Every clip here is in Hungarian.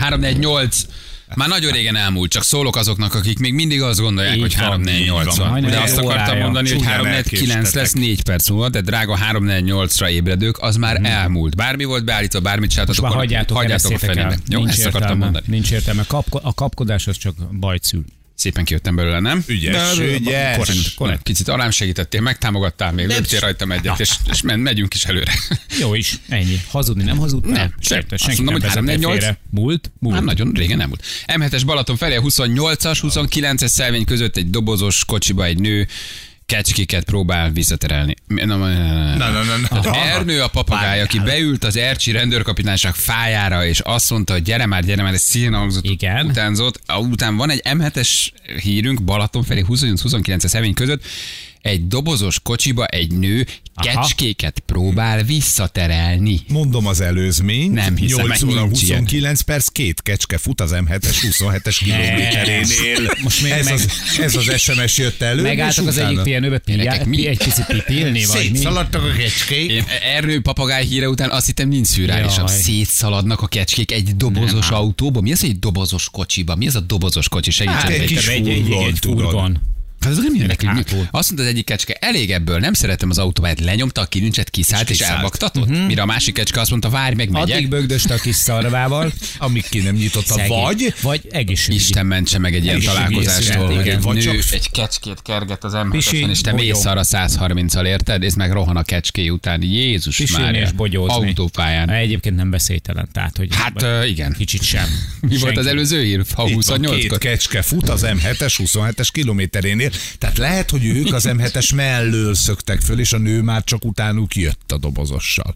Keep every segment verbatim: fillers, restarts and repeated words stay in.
három négy nyolc már nagyon régen elmúlt, csak szólok azoknak, akik még mindig azt gondolják, így hogy három négy nyolc van. De azt akartam mondani, hogy három négy kilenc lesz négy perc múlva, de drága három négy nyolcra ébredők, az már hmm. elmúlt. Bármi volt beállítva, bármit csináltatok, akkor hagyjátok, hagyjátok a fenébe. Jó, nincs ezt értelme, akartam mondani. Nincs értelme. Kapko- a kapkodás az csak bajt szül. Szépen kijöttem belőle, nem? Ügyes, de, ügyes. Korrekt, korrekt. Kicsit arám segítettél, megtámogattál még, lőttél rajtam egyet, és, és megyünk is előre. Jó is, ennyi. Hazudni nem hazudtál? Nem, sejtes, azt mondom, hogy három négy nyolc. Múlt? Múlt. Már nagyon régen nem múlt. em hetes Balaton felé a huszonnyolcas, huszonkilences Szelvény között egy dobozos kocsiba egy nő kecskéket próbál visszaterelni. Na, na, na, na, na, na. Ernő a papagáj, aki beült az ercsi rendőrkapitányság fájára, és azt mondta, hogy gyere már, gyere már, ez színhangzott, utánzott. Után van egy em hetes hírünk Balaton felé huszonnyolc huszonkilences Szelvény között, egy dobozos kocsiba egy nő kecskéket próbál visszaterelni. Mondom az előzmény. Nem hiszem, nyolc óra huszonkilenc perc, két kecske fut az em hetes huszonhetes kilométerénél. Most még ez, meg... az, ez az es em es jött elő. Megálltak az egyik pihenőbe, egy picit pipilni, vagy mi? Szétszaladtak a kecskék. Én Ernő papagáj híre után azt hittem nincs szürreálisabb. Szétszaladnak a kecskék egy dobozos nem, autóba. Mi az, hogy egy dobozos kocsiba? Mi az a dobozos kocsi? Segítsen. Hát, egy kis furgon. Hát ez nem mindenki. Azt mondta az egyik kecske, elég ebből, nem szeretem az autóját, lenyomta a kilincset, kiszállt és, és elbaktatott. Uh-huh. Mire a másik kecske azt mondta, várj meg, megyek. Addig bögdöst a kis szarvával, amíg ki nem nyitotta, szegény. vagy vagy egészségügyi. Isten mentse meg egy ilyen találkozástól, hogy egy nő csak... egy kecskét kerget az em hetesen, és te mész arra száz harminccal, érted? És meg rohan a kecské után. Jézus Mária, autópályán. Egyébként nem beszélytelen, tehát hogy hát uh, igen. Kicsit sem. Mi volt az előző hír? A huszonnyolc. Két kecske fut az em hetes huszonhetes kilométerénél. Tehát lehet, hogy ők az em hetes mellől szöktek föl, és a nő már csak utánuk jött a dobozossal.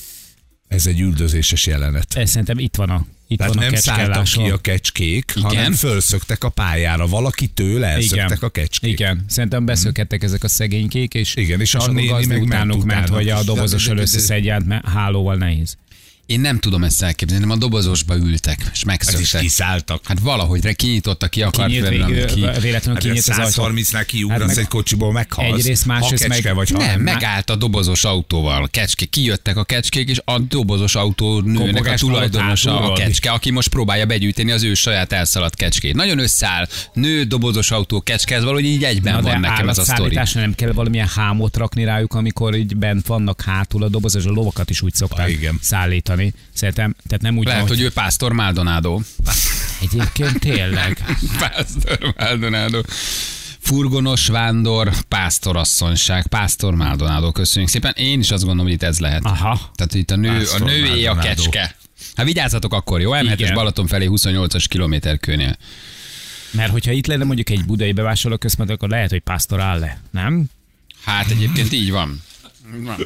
Ez egy üldözéses jelenet. Ez szerintem itt van a itt Tehát van nem a szálltak ki a kecskék, igen, hanem fölszöktek a pályára. Valakitől elszöktek igen, a kecskék. Igen, szerintem beszökettek ezek a szegénykék, és, igen, és, és a néni meg utánuk ment, hogy a dobozossal összeszedját, mert hálóval nehéz. Én nem tudom ezt elképzelni, nem a dobozosba ültek, és megszöktek. Hát kiszálltak. Hát valahogy kinyitotta, ki akart venni. Ki, véletlenül kinyit az ajtó. száz harmincnál kiugrasz hát egy kocsiból, meghalsz. Egyrészt, másrészt meg... Vagy nem, megállt a dobozos autóval. Kecskék, kijöttek a kecskék, és a dobozos autó nőnek a tulajdonosa a kecske, aki most próbálja begyűjteni az ő saját elszaladt kecskét. Nagyon összeáll. Nő, dobozos autó, kecske, ez valahogy így egyben na, van nekem ez a sztori. Nem kell valamilyen hámot rakni rájuk, amikor így bent vannak hátul a dobozos, a lovakat is úgy szokták szállítani. Szerintem, tehát nem úgy lehet, van, hogy ő Pásztor Maldonado. Egyébként tényleg. Pásztor Maldonado. Furgonos vándor, pásztorasszonyság, Pásztor Maldonado, köszönjük szépen. Én is azt gondolom, hogy itt ez lehet. Aha. Tehát itt a nő, a nőé a kecske. Hát vigyázzatok akkor, jó? em hetes Balaton felé huszonnyolcas kilométerkőnél. Mert hogyha itt lenne mondjuk egy budai bevásárlóközpont, akkor lehet, hogy Pásztor áll le, nem? Hát egyébként így van. van.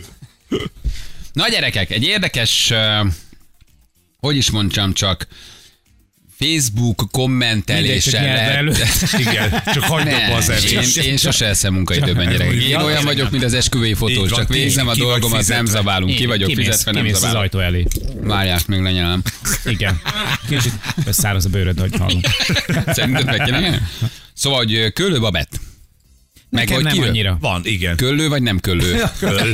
Na gyerekek, egy érdekes, uh, hogy is mondjam csak, Facebook kommenteléssel lehet. Igen, csak hagyd abba az elést. Én, én sose eszem munkaidőben, gyerekek. Én olyan vagyok, mint az esküvői fotós, csak végzem a dolgomat, nem zabálunk. Ki vagyok fizetve, nem zabálunk. Az ajtó elé. Várják, még lenyelem. Igen. Kicsit száraz a bőröd, hogy hallom. Szerinted meg kéne? Szóval, hogy Köllő Babett. Meg nekem nem annyira. Van, igen. Köllő vagy nem köllő? Köll.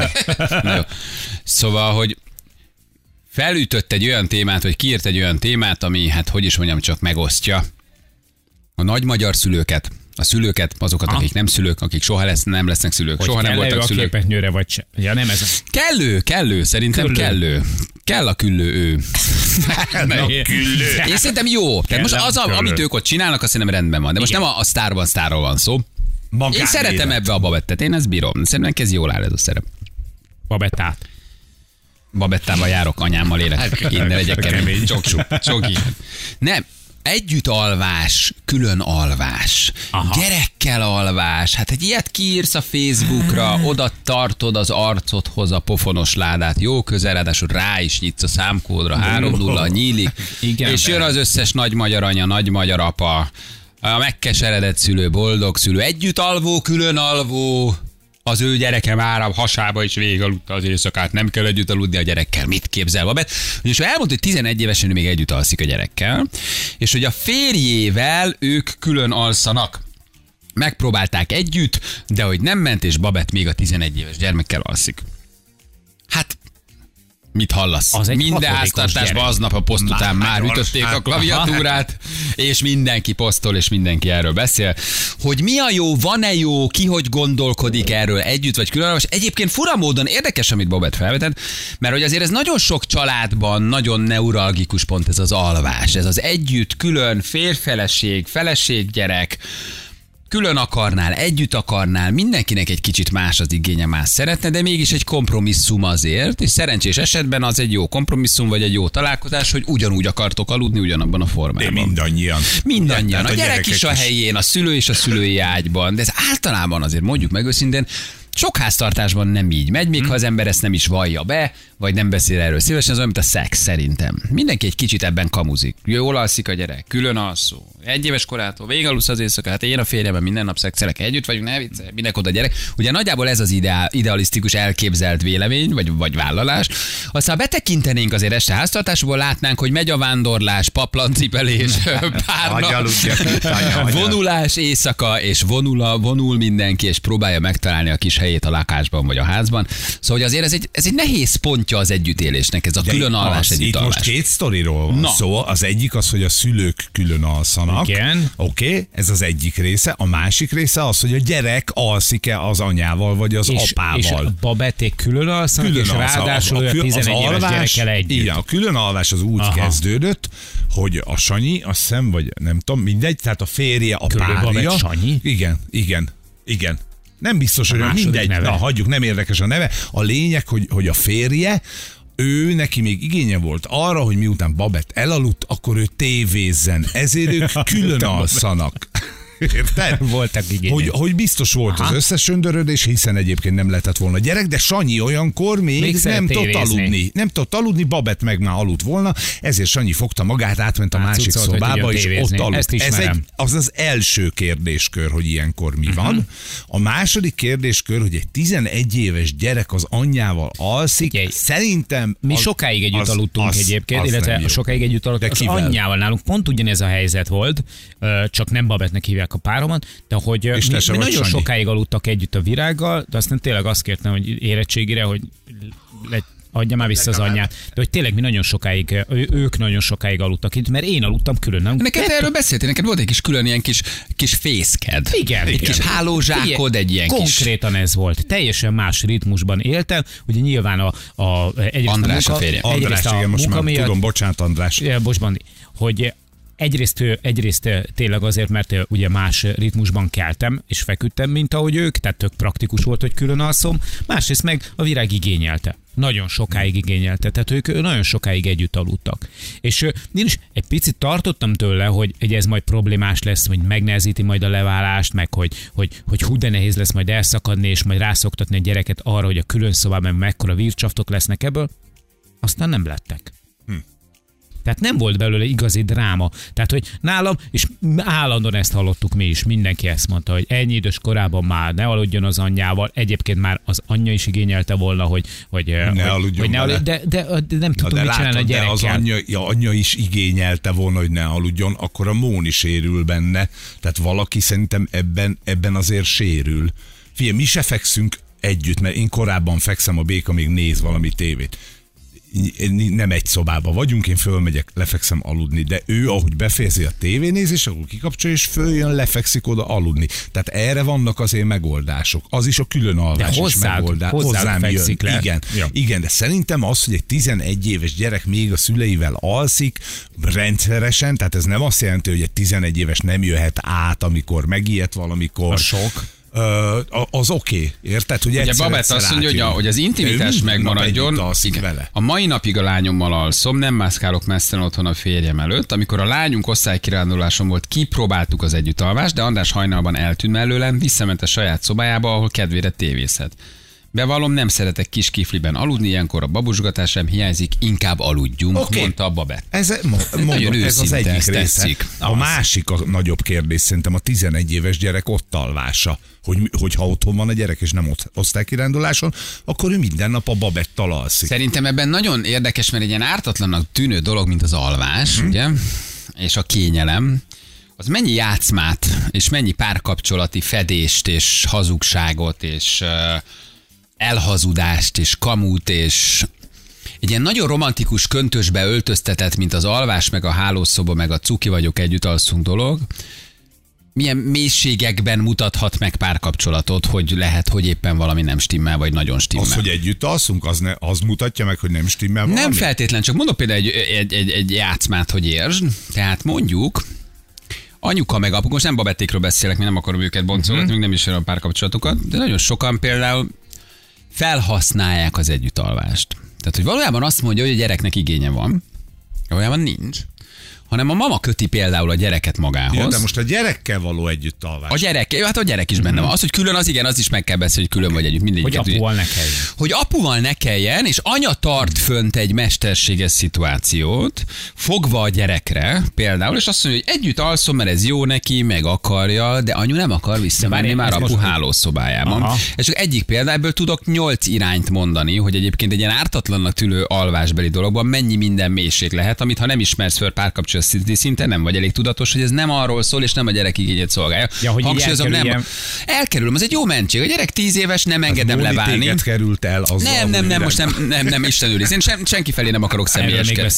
Szóval, hogy felütött egy olyan témát, vagy kiírt egy olyan témát, ami, hát hogy is mondjam, csak megosztja a nagy magyar szülőket, a szülőket, azokat, ha? akik nem szülők, akik soha lesz, nem lesznek szülők, hogy soha nem voltak szülők. A képetnyőre vagy se. Ja, nem ez a... Kellő, kellő, szerintem küllő. kellő. Kell a küllő ő. a küllő. Én szerintem jó. Tehát most az, a, amit ők ott csinálnak, azt szerintem rendben van. De most igen, nem a, a sztárban sztárról van szó. Magán én szeretem élet. Ebbe a Babettet, én ezt bírom. Szerintem ez jól áll ez a szerep. Babettát. Babettával járok, anyámmal élek. Én ne legyek kemény. Csoksú. Csoki. Nem. Együtt alvás, külön alvás, aha, gyerekkel alvás. Hát egy ilyet kiírsz a Facebookra, oda tartod az arcodhoz a pofonos ládát, jó közel, ráadásul rá is nyitsz a számkódra, három nulla nyílik, igen, és jön az összes nagy magyar anya, nagy magyar apa, a megkeseredett szülő, boldog szülő, együtt alvó, külön alvó, az ő gyereke már a hasába is végigaludta az éjszakát, nem kell együtt aludni a gyerekkel. Mit képzel, Babett? És elmondta, hogy tizenegy évesen ő még együtt alszik a gyerekkel, és hogy a férjével ők külön alszanak. Megpróbálták együtt, de hogy nem ment, és Babett még a tizenegy éves gyermekkel alszik. Hát, Mit hallasz? Az egy minden hatodikos háztartásban gyerek. aznap a poszt után már Már ütötték hát- a klaviatúrát, és mindenki posztol, és mindenki erről beszél. Hogy mi a jó, van-e jó, ki hogy gondolkodik erről együtt, vagy külön. Egyébként fura módon érdekes, amit Bobett felvetett, mert hogy azért ez nagyon sok családban nagyon neuralgikus pont ez az alvás. Ez az együtt, külön, férfeleség, feleség, gyerek, külön akarnál, együtt akarnál, mindenkinek egy kicsit más az igénye, más szeretne, de mégis egy kompromisszum azért, és szerencsés esetben az egy jó kompromisszum, vagy egy jó találkozás, hogy ugyanúgy akartok aludni ugyanabban a formában. De mindannyian. Mindannyian. Tehát A gyerek is a helyén, a szülő is a szülői ágyban, de ez általában azért mondjuk meg őszintén, sok háztartásban nem így megy, még hmm. ha az ember ezt nem is vallja be, vagy nem beszél erről szívesen, az olyan, mint a szex szerintem. Mindenki egy kicsit ebben kamuzik. Jól alszik a gyerek, külön alszó. Egy éves korától végigalusz az éjszaka, hát én a férjemben minden nap szexelek, együtt vagyunk, ne viccelj, minek oda gyerek. Ugye nagyjából ez az ideál, idealisztikus elképzelt vélemény, vagy, vagy vállalás. Aztán betekintenénk azért este háztartásból, látnánk, hogy megy a vándorlás, paplancipelés, párna, vonulás éjszaka, és vonul, a, vonul mindenki, és próbálja megtalálni a kis helyét a lakásban vagy a házban. Szóval hogy azért ez egy, ez egy nehéz pontja az együttélésnek, ez a De külön alvás, az, együtt alvás. Itt most két sztoriról van Na. szó. Az egyik az, hogy a szülők külön alszanak. Igen. Oké, okay, ez az egyik része. A másik része az, hogy a gyerek alszik-e az anyával, vagy az És, apával. és a babették külön alszanak, és alsz- ráadásul a, a, a tizenegy éves gyerekkel együtt. Igen, a külön alvás az úgy Aha. kezdődött, hogy a Sanyi, azt hiszem, vagy nem tudom, mindegy, tehát a férje, a Körülbelül párja. Babett Sanyi? Igen, igen, igen. Nem biztos, hogy második mindegy, neve. na, hagyjuk, nem érdekes a neve. A lényeg, hogy, hogy a férje, ő neki még igénye volt arra, hogy miután Babett elaludt, akkor ő tévézzen. Ezért ők külön alszanak. Érted? Voltak igények. Hogy, hogy biztos volt Aha. az összesöndörödés, hiszen egyébként nem lehetett volna gyerek, de Sanyi olyankor még, Még szeret nem tudott tévézni. aludni. Nem tudott aludni, Babett meg már aludt volna, ezért Sanyi fogta magát, átment a másik Átszucolt, hogy szobába, tudjon és tévézni. ott aludt. Ezt Ez ismerem. egy, az az első kérdéskör, hogy ilyenkor mi uh-huh. van. A második kérdéskör, hogy egy tizenegy éves gyerek az anyjával alszik, Figyelj, szerintem... Mi az, sokáig együtt az, együtt az, egyébként, az illetve nem jó. sokáig együtt aludtunk. De Az kivel? anyjával nálunk pont ugyanez a helyzet volt, ö, csak nem Babettnek hívják a páromat, de hogy ö, És mi, te se mi vagy nagyon Sanyi. sokáig aludtak együtt a Virággal, de aztán tényleg azt kértem, hogy érettségire, hogy le, adja már vissza az anyját. De hogy tényleg mi nagyon sokáig, ő, ők nagyon sokáig aludtak itt, mert én aludtam külön. Nem? Neked erről beszéltél, neked volt egy kis külön ilyen kis, kis fészked. Igen, Egy igen. kis hálózsákod, egy ilyen kis... Konkrétan ez volt. Teljesen más ritmusban éltem. Ugye nyilván a, a egyrészt András a a munka, férje. András, egyrészt a igen, most munka már miatt, tudom, bocsánat András. Ja, bocs, Bandi, hogy egyrészt, egyrészt tényleg azért, mert ugye más ritmusban keltem és feküdtem, mint ahogy ők, tehát tök praktikus volt, hogy külön alszom. Másrészt meg a Virág igényelte. Nagyon sokáig igényelte, tehát ők nagyon sokáig együtt aludtak. És én is egy picit tartottam tőle, hogy, hogy ez majd problémás lesz, hogy megnehezíti majd a leválást, meg hogy, hogy, hogy hú de nehéz lesz majd elszakadni, és majd rászoktatni a gyereket arra, hogy a külön szobában mekkora vircsaftok lesznek ebből. Aztán nem lettek. Tehát nem volt belőle igazi dráma. Tehát, hogy nálam, és állandóan ezt hallottuk mi is, mindenki ezt mondta, hogy ennyi idős korában már ne aludjon az anyjával. Egyébként már az anyja is igényelte volna, hogy, hogy Ne hogy, aludjon hogy ne vele. aludjon, de, de, de nem Na tudom, de mit csinálni a látod, de az gyerekkel. anyja, ja, anyja is igényelte volna, hogy ne aludjon, akkor a Móni sérül benne. Tehát valaki szerintem ebben, ebben azért sérül. Figyelj, mi se fekszünk együtt, mert én korábban fekszem, a Béka még néz valami tévét. Nem egy szobában vagyunk, én fölmegyek, lefekszem aludni, de ő, ahogy befejezi a tévénézést, akkor kikapcsolja, és följön, lefekszik oda aludni. Tehát erre vannak azért megoldások. Az is a külön alvás De is hozzád- megoldás. hozzád Hozzám jön. fekszik le. Igen, Ja. igen, de szerintem az, hogy egy tizenegy éves gyerek még a szüleivel alszik rendszeresen, tehát ez nem azt jelenti, hogy egy tizenegy éves nem jöhet át, amikor megijedt valamikor. A sok. Ö, az oké, okay, érted? Hogy Ugye egyszer, Babett egyszer azt mondja, hogy, a, átjön. hogy az De ő intimitás minden nap megmaradjon. együtt alszik Igen. vele. A mai napig a lányommal alszom, nem mászkálok messzelen otthon a férjem előtt. Amikor a lányunk osztálykiránduláson volt, kipróbáltuk az együttalvást, de András hajnalban eltűnt mellőlem, visszament a saját szobájába, ahol kedvére tévészhet. Bevallom, nem szeretek kis kifliben aludni, ilyenkor a babusgatás sem hiányzik, inkább aludjunk, Oké. mondta a Babett. Ez, mo- mondom, ez az őszinte, egyik ez része. tetszik. A másik a nagyobb kérdés szerintem a tizenegy éves gyerek ott alvása. Hogy, hogyha otthon van a gyerek és nem ott osztálykiránduláson, akkor ő minden nap a Babettal alszik. Szerintem ebben nagyon érdekes, mert egy ilyen ártatlannak tűnő dolog, mint az alvás, hmm. ugye? És a kényelem, az mennyi játszmát, és mennyi párkapcsolati fedést, és hazugságot, és uh, elhazudást, és kamut, és egy ilyen nagyon romantikus köntösbe öltöztetett, mint az alvás, meg a hálószoba, meg a cuki vagyok együtt alszunk dolog, milyen mélységekben mutathat meg párkapcsolatot, hogy lehet, hogy éppen valami nem stimmel, vagy nagyon stimmel. Az, hogy együtt alszunk, az, ne, az mutatja meg, hogy nem stimmel valami? Nem feltétlen, csak mondok például egy, egy, egy, egy játszmát, hogy értsd. Tehát mondjuk, anyuka meg apuka, most nem babettékről beszélek, mert nem akarom őket boncolgatni, uh-huh. még nem is olyan párkapcsolatokat, de nagyon sokan például felhasználják az együttalvást. Tehát, hogy valójában azt mondja, hogy a gyereknek igénye van, valójában nincs, hanem a mama köti például a gyereket magához. Ja, de most a gyerekkel való együttalvás. A gyerek, hát a gyerek is benne van. Az, hogy külön, az igen, az is meg kell beszélni, hogy külön vagy együtt. Mindegy, hogy apuval ne kelljen. Hogy apuval ne kelljen, és anya tart fönt egy mesterséges szituációt, fogva a gyerekre például, és azt mondja, hogy együtt alszom, mert ez jó neki, meg akarja, de anyu nem akar visszamenni már apu most... hálószobájában. Aha. És csak egyik példából tudok nyolc irányt mondani, hogy egyébként egy ilyen ártatlannak tűnő alvásbeli dologban mennyi minden mélység lehet, amit ha nem ismersz föl párkapcsolat szinten nem vagy elég tudatos, hogy ez nem arról szól, és nem a gyerek igényét szolgálja. Ja, hogy hangsúlyozom, nem. Elkerülöm, az egy jó mentség. A gyerek tíz éves, nem engedem leválni. Került el az nem, nem, nem, most nem, nem, nem Isten őriz. Én sem, senki felé nem akarok személyeskedni.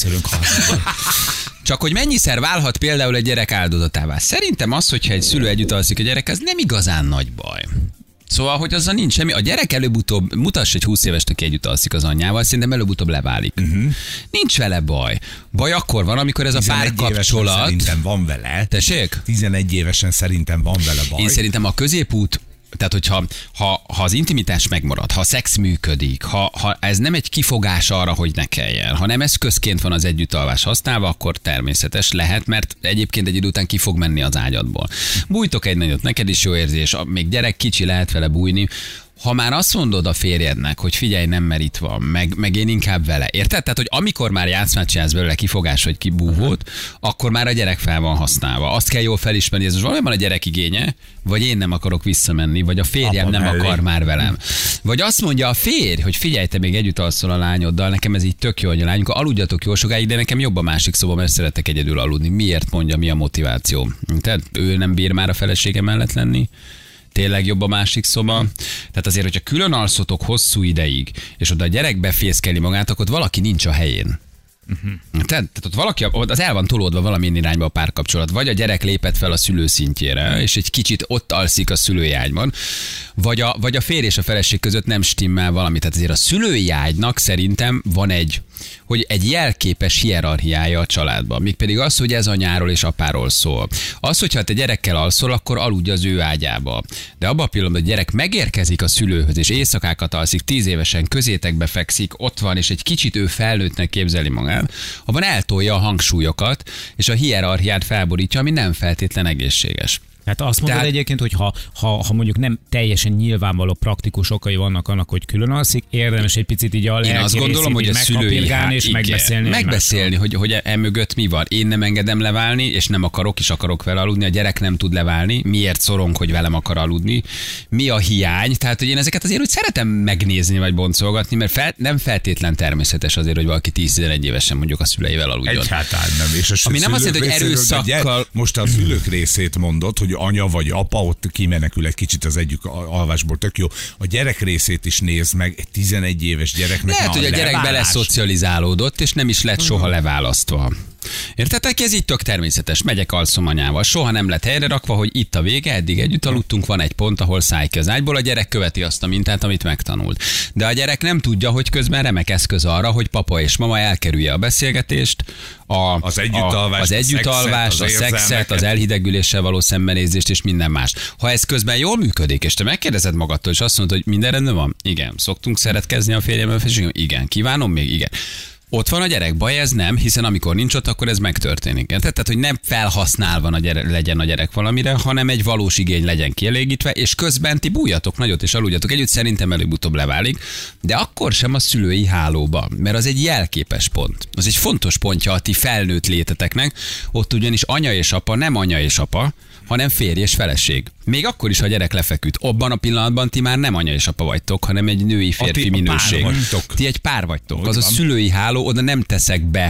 Csak hogy mennyiszer válhat például egy gyerek áldozatává. Szerintem az, hogyha egy szülő együtt alszik a gyerek, az nem igazán nagy baj. Szóval, hogy azzal nincs semmi. A gyerek előbb-utóbb, mutass egy húsz évest, aki együtt alszik az anyjával, szerintem előbb-utóbb leválik. Uh-huh. Nincs vele baj. Baj akkor van, amikor ez a párkapcsolat... Szerintem van vele. Tessék? tizenegy évesen szerintem van vele baj. Én szerintem a középút, tehát hogyha ha, ha az intimitás megmarad, ha a szex működik, ha, ha ez nem egy kifogás arra, hogy ne kelljen, hanem eszközként van az együttalvás használva, akkor természetes lehet, mert egyébként egy idő után ki fog menni az ágyadból. Bújtok egy nagyot, neked is jó érzés, még gyerek kicsi, lehet vele bújni. Ha már azt mondod a férjednek, hogy figyelj, nem mert itt van, meg, meg én inkább vele. Érted? Tehát, hogy amikor már játszmát csinálsz belőle, kifogás vagy kibúvót, akkor már a gyerek fel van használva. Azt kell jól felismerni, ez most valójában a gyerek igénye, vagy én nem akarok visszamenni, vagy a férjem Apa nem mellé. akar már velem. Vagy azt mondja a férj, hogy figyelj, te még együtt alszol a lányoddal, nekem ez így tök jó, hogy a lányunk, aludjatok jó sokáig, de nekem jobb a másik szoba, mert szeretek egyedül aludni. Miért mondja, mi a motiváció? Tehát ő nem bír már a felesége mellett lenni? Tényleg jobb a másik szoba. Tehát azért, hogyha külön alszotok hosszú ideig, és oda a gyerek befészkeli magát, akkor ott valaki nincs a helyén. Uh-huh. Tehát, tehát ott valaki, az el van tolódva valamilyen irányba a párkapcsolat. Vagy a gyerek lépett fel a szülő szintjére, és egy kicsit ott alszik a szülői ágyban, vagy a, vagy a férj és a feleség között nem stimmel valami. Tehát azért a szülői ágynak szerintem van egy, hogy egy jelképes hierarchiája a családban. Mégpedig az, hogy ez anyáról és apáról szól. Az, hogyha te gyerekkel alszol, akkor aludj az ő ágyába. De abban a pillanatban, hogy a gyerek megérkezik a szülőhöz, és éjszakákat alszik, tíz évesen közétekbe fekszik, ott van, és egy kicsit ő felnőttnek képzeli magát, abban eltolja a hangsúlyokat, és a hierarchiát felborítja, ami nem feltétlen egészséges. Tehát azt mondod Tehát... egyébként, hogy ha, ha, ha mondjuk nem teljesen nyilvánvaló praktikus okai vannak annak, hogy külön alszik, érdemes egy picit így a Én azt gondolom, hogy a szülői hát, és igen, megbeszélni. Megbeszélni, hogy, hogy emögött mi van. Én nem engedem leválni, és nem akarok, és akarok vele aludni. A gyerek nem tud leválni. Miért szorong, hogy velem akar aludni? Mi a hiány? Tehát, hogy én ezeket azért úgy szeretem megnézni, vagy boncolgatni, mert fel, nem feltétlen természetes azért, hogy valaki tíz-tizenegy évesen mondjuk a szüleivel aludjon. Egyáltalán nem. És a Ami nem azt jelenti, hogy erőszakkal... Most a szülők részét mondod, hogy anya vagy apa, ott kimenekül egy kicsit az egyik alvásból, tök jó. A gyerek részét is nézd meg, egy tizenegy éves gyereknek. Lehet, hogy a gyerek beleszocializálódott, és nem is lett soha leválasztva. Érted? Ez így tök természetes. Megyek, alszom anyával. Soha nem lett helyre rakva, hogy itt a vége, eddig együtt aludtunk, van egy pont, ahol szállj ki az ágyból, a gyerek követi azt a mintát, amit megtanult. De a gyerek nem tudja, hogy közben remek eszköz arra, hogy papa és mama elkerülje a beszélgetést, a, az együttalvást, az, együttalvást, a szexet, a szexet, az elhidegüléssel való szembenézést és minden más. Ha ez közben jól működik, és te megkérdezed magadtól, és azt mondod, hogy minden rendben van? Igen. Szoktunk szeretkezni a férjemmel? Igen. Kívánom még? Igen. Ott van a gyerek, baj ez nem, hiszen amikor nincs ott, akkor ez megtörténik. Tehát, tehát hogy nem felhasználva a gyerek, legyen a gyerek valamire, hanem egy valós igény legyen kielégítve, és közben ti bújjatok nagyot, és aludjatok együtt, szerintem előbb-utóbb leválik, de akkor sem a szülői hálóba, mert az egy jelképes pont. Az egy fontos pontja a ti felnőtt léteteknek, ott ugyanis anya és apa nem anya és apa, hanem férj és feleség. Még akkor is, ha a gyerek lefeküdt. Abban a pillanatban ti már nem anya és apa vagytok, hanem egy női férfi minőség. Ti egy pár vagytok. Az a szülői háló, oda nem teszek be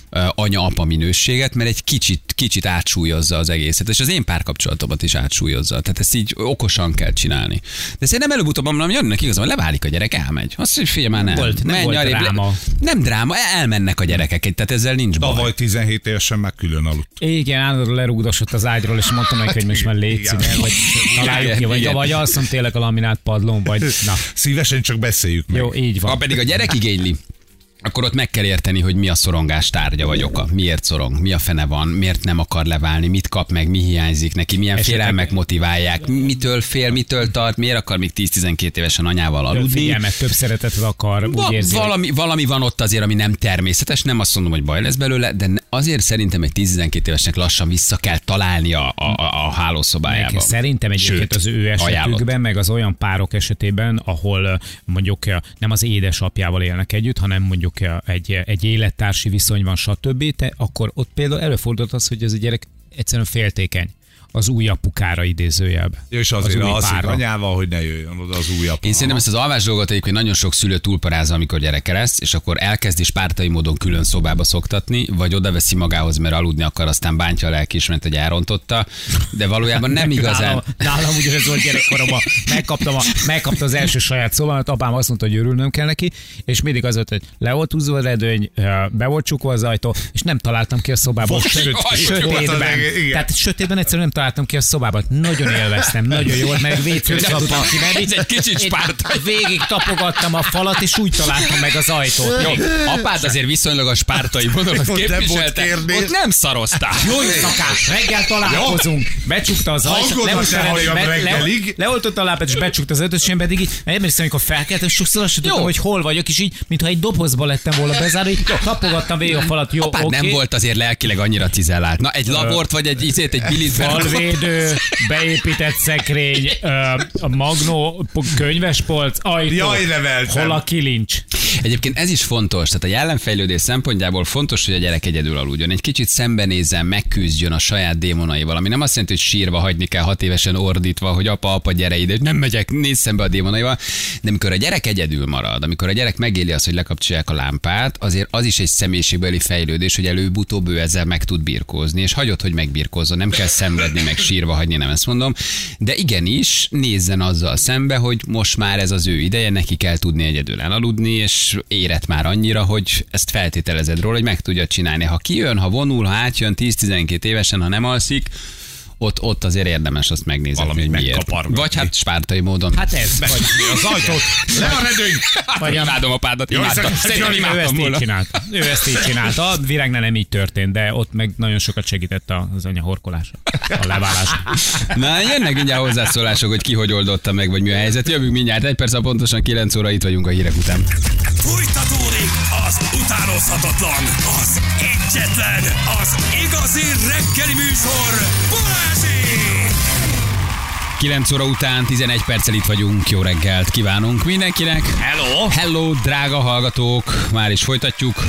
anya-apa minőséget, mert egy kicsit, kicsit átsúlyozza az egészet, és az én párkapcsolatomat is átsúlyozza. Tehát ezt így okosan kell csinálni. De szerintem előbb-utóbb mondom, Janinak igazán, leválik a gyerek, elmegy. Azt mondja, figyelj már nem. Volt, nem Menj, volt arrébb, dráma. Nem dráma, elmennek a gyerekek, tehát ezzel nincs baj. Tavaly tizenhét évesen már külön aludt. Igen, állandóan lerúgdosott az ágyról, és mondtam neki, hogy most már légy szíves, vagy találjuk ki, vagy, vagy alszom tényleg a laminált padlón, vagy na. Szívesen csak beszéljük meg. Jó, így van. Ha pedig a gyerek igényli, akkor ott meg kell érteni, hogy mi a szorongás tárgya vagy oka. Miért szorong, mi a fene van, miért nem akar leválni, mit kap meg, mi hiányzik neki, milyen Esetleg... félelmek motiválják, mitől fél, mitől tart, miért akar még tíz-tizenkét évesen anyával Több aludni. figyelmet, több szeretetet akar, úgy Va- érzi. valami, valami van ott azért, ami nem természetes, nem azt mondom, hogy baj lesz belőle, de azért szerintem egy tíz-tizenkét évesnek lassan vissza kell találni a, a, a hálószobájába. Meg szerintem egyébként az ő esetükben, ajánlott. meg az olyan párok esetében, ahol mondjuk nem az édesapjával élnek együtt, hanem mondjuk egy, egy élettársi viszony van, stb. Te, akkor ott például előfordult az, hogy ez a gyerek egyszerűen féltékeny az új apukára idézőjelbe. Ja, és azért az alszik anyával, hogy ne jöjjön oda az új apu. Én szerintem ezt az alvás dolgot egyébként nagyon sok szülő túlparázza, amikor gyereke lesz, és akkor elkezdi spártai módon külön szobába szoktatni, vagy oda veszi magához, mert aludni akar, aztán bántja a lelkiismeret, hogy elrontotta, de valójában nem igazán. Nálam, nálam ugyanez volt gyerekkoromban. Megkaptam, a, megkaptam az első saját szobámat, apám azt mondta, hogy örülnöm kell neki, és mindig az volt, hogy le volt húzva a redőny, be volt csukva az ajtó, és nem találtam ki a szobából. Sötétben. Tehát sötétben egyszerűen nem találtam ki a szobában. Nagyon élveztem, nagyon jól, meg vécőt nem tudtam kimenni. Ez egy kicsit spártai. Végig tapogattam a falat, és úgy találtam meg az ajtót. Jó, apád azért viszonylag a spártai vonalat képviselte. Ott nem szaroztál. Jó éjszakát, reggel találkozunk. Becsukta az ajtót, leoltotta a lábát, és becsukta az ajtót, és én pedig így, mert emlékszem, amikor felkeltem, sokszor azt tudtam, hogy hol vagyok, és így, mintha egy dobozba lettem volna bezárva, így tapogattam végig a falat. Jó, apád okay. nem volt azért lelkileg annyira cizellált. Na, egy labort, vagy egy izét, egy bilitben. Falvédő, beépített szekrény, a magnó, könyvespolc, ajtó. Jaj, neveltem. Hol a kilincs? Egyébként ez is fontos, tehát a jellemfejlődés szempontjából fontos, hogy a gyerek egyedül aludjon. Egy kicsit szembenézzen, megküzdjön a saját démonaival, ami nem azt jelenti, hogy sírva hagyni kell, hat évesen ordítva, hogy apa, apa, gyere ide, nem megyek, nézz szembe a démonaival. De amikor a gyerek egyedül marad, amikor a gyerek megéli azt, hogy lekapcsolják a lámpát, azért az is egy személyiségbeli fejlődés, hogy előbb-utóbb ő ezzel meg tud birkózni, és hagyod, hogy megbirkózzon, nem kell szenvedni, meg sírva hagyni, nem ezt mondom. De igenis, nézzen azzal szembe, hogy most már ez az ő ideje, neki kell tudni egyedül elaludni, és érett már annyira, hogy ezt feltételezed róla, hogy meg tudja csinálni. Ha kijön, ha vonul, ha átjön tíz-tizenkét évesen, ha nem alszik, ott, ott azért érdemes azt megnézni, hogy miért. Vagy hát spártai módon. Hát ez. Vagy az ajtót, le a redőny! Vagy imádom apádat, imádtam. Szerintem ő imádtam ezt így volna. csinálta. Ő ezt így csinálta. A Virágnál nem így történt, de ott meg nagyon sokat segített az anya horkolása, a leválás. Na, jönnek mindjárt hozzászólások, hogy ki hogy oldotta meg, vagy mi a helyzet. Jövünk mindjárt, egy perc, pontosan kilenc óra, itt vagyunk a hírek után. Fújtatódik az utánozhatatlan, az egyetlen, az igazi reggeli műsor, Balázsék! kilenc óra után tizenegy perccel itt vagyunk, jó reggelt kívánunk mindenkinek. Hello! Hello, drága hallgatók, már is folytatjuk.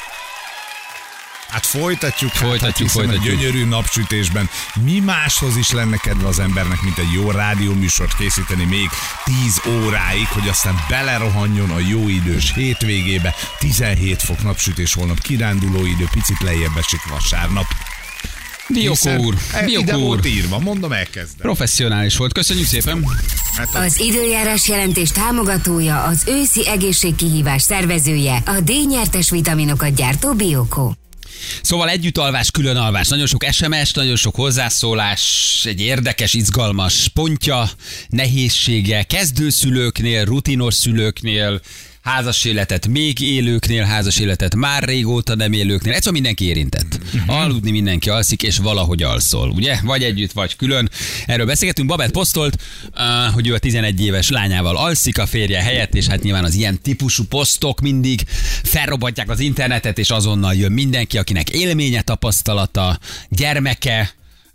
Hát folytatjuk, Folytatjuk, hát, hát folytatjuk. A gyönyörű napsütésben mi máshoz is lenne kedve az embernek, mint egy jó rádióműsort készíteni még tíz óráig, hogy aztán belerohanjon a jó idős hétvégébe. tizenhét fok napsütés, holnap kiránduló idő, picit lejjebb esik vasárnap. Diókó úr, Diókó ide úr. volt írva, mondom, elkezdem. Professzionális volt, köszönjük szépen. Hát a... Az időjárás jelentés támogatója, az őszi egészségkihívás szervezője, a D-nyertes vitaminokat gyártó Biokó. Szóval együttalvás, különalvás, nagyon sok es em es, nagyon sok hozzászólás, egy érdekes, izgalmas pontja, nehézsége, kezdőszülőknél, rutinos szülőknél, házas életet még élőknél, házas életet már régóta nem élőknél. Egyszerűen mindenki érintett. Aludni mindenki alszik, és valahogy alszol, ugye? Vagy együtt, vagy külön. Erről beszélgetünk. Babett posztolt, uh, hogy ő a tizenegy éves lányával alszik a férje helyett, és hát nyilván az ilyen típusú posztok mindig felrobbantják az internetet, és azonnal jön mindenki, akinek élménye, tapasztalata, gyermeke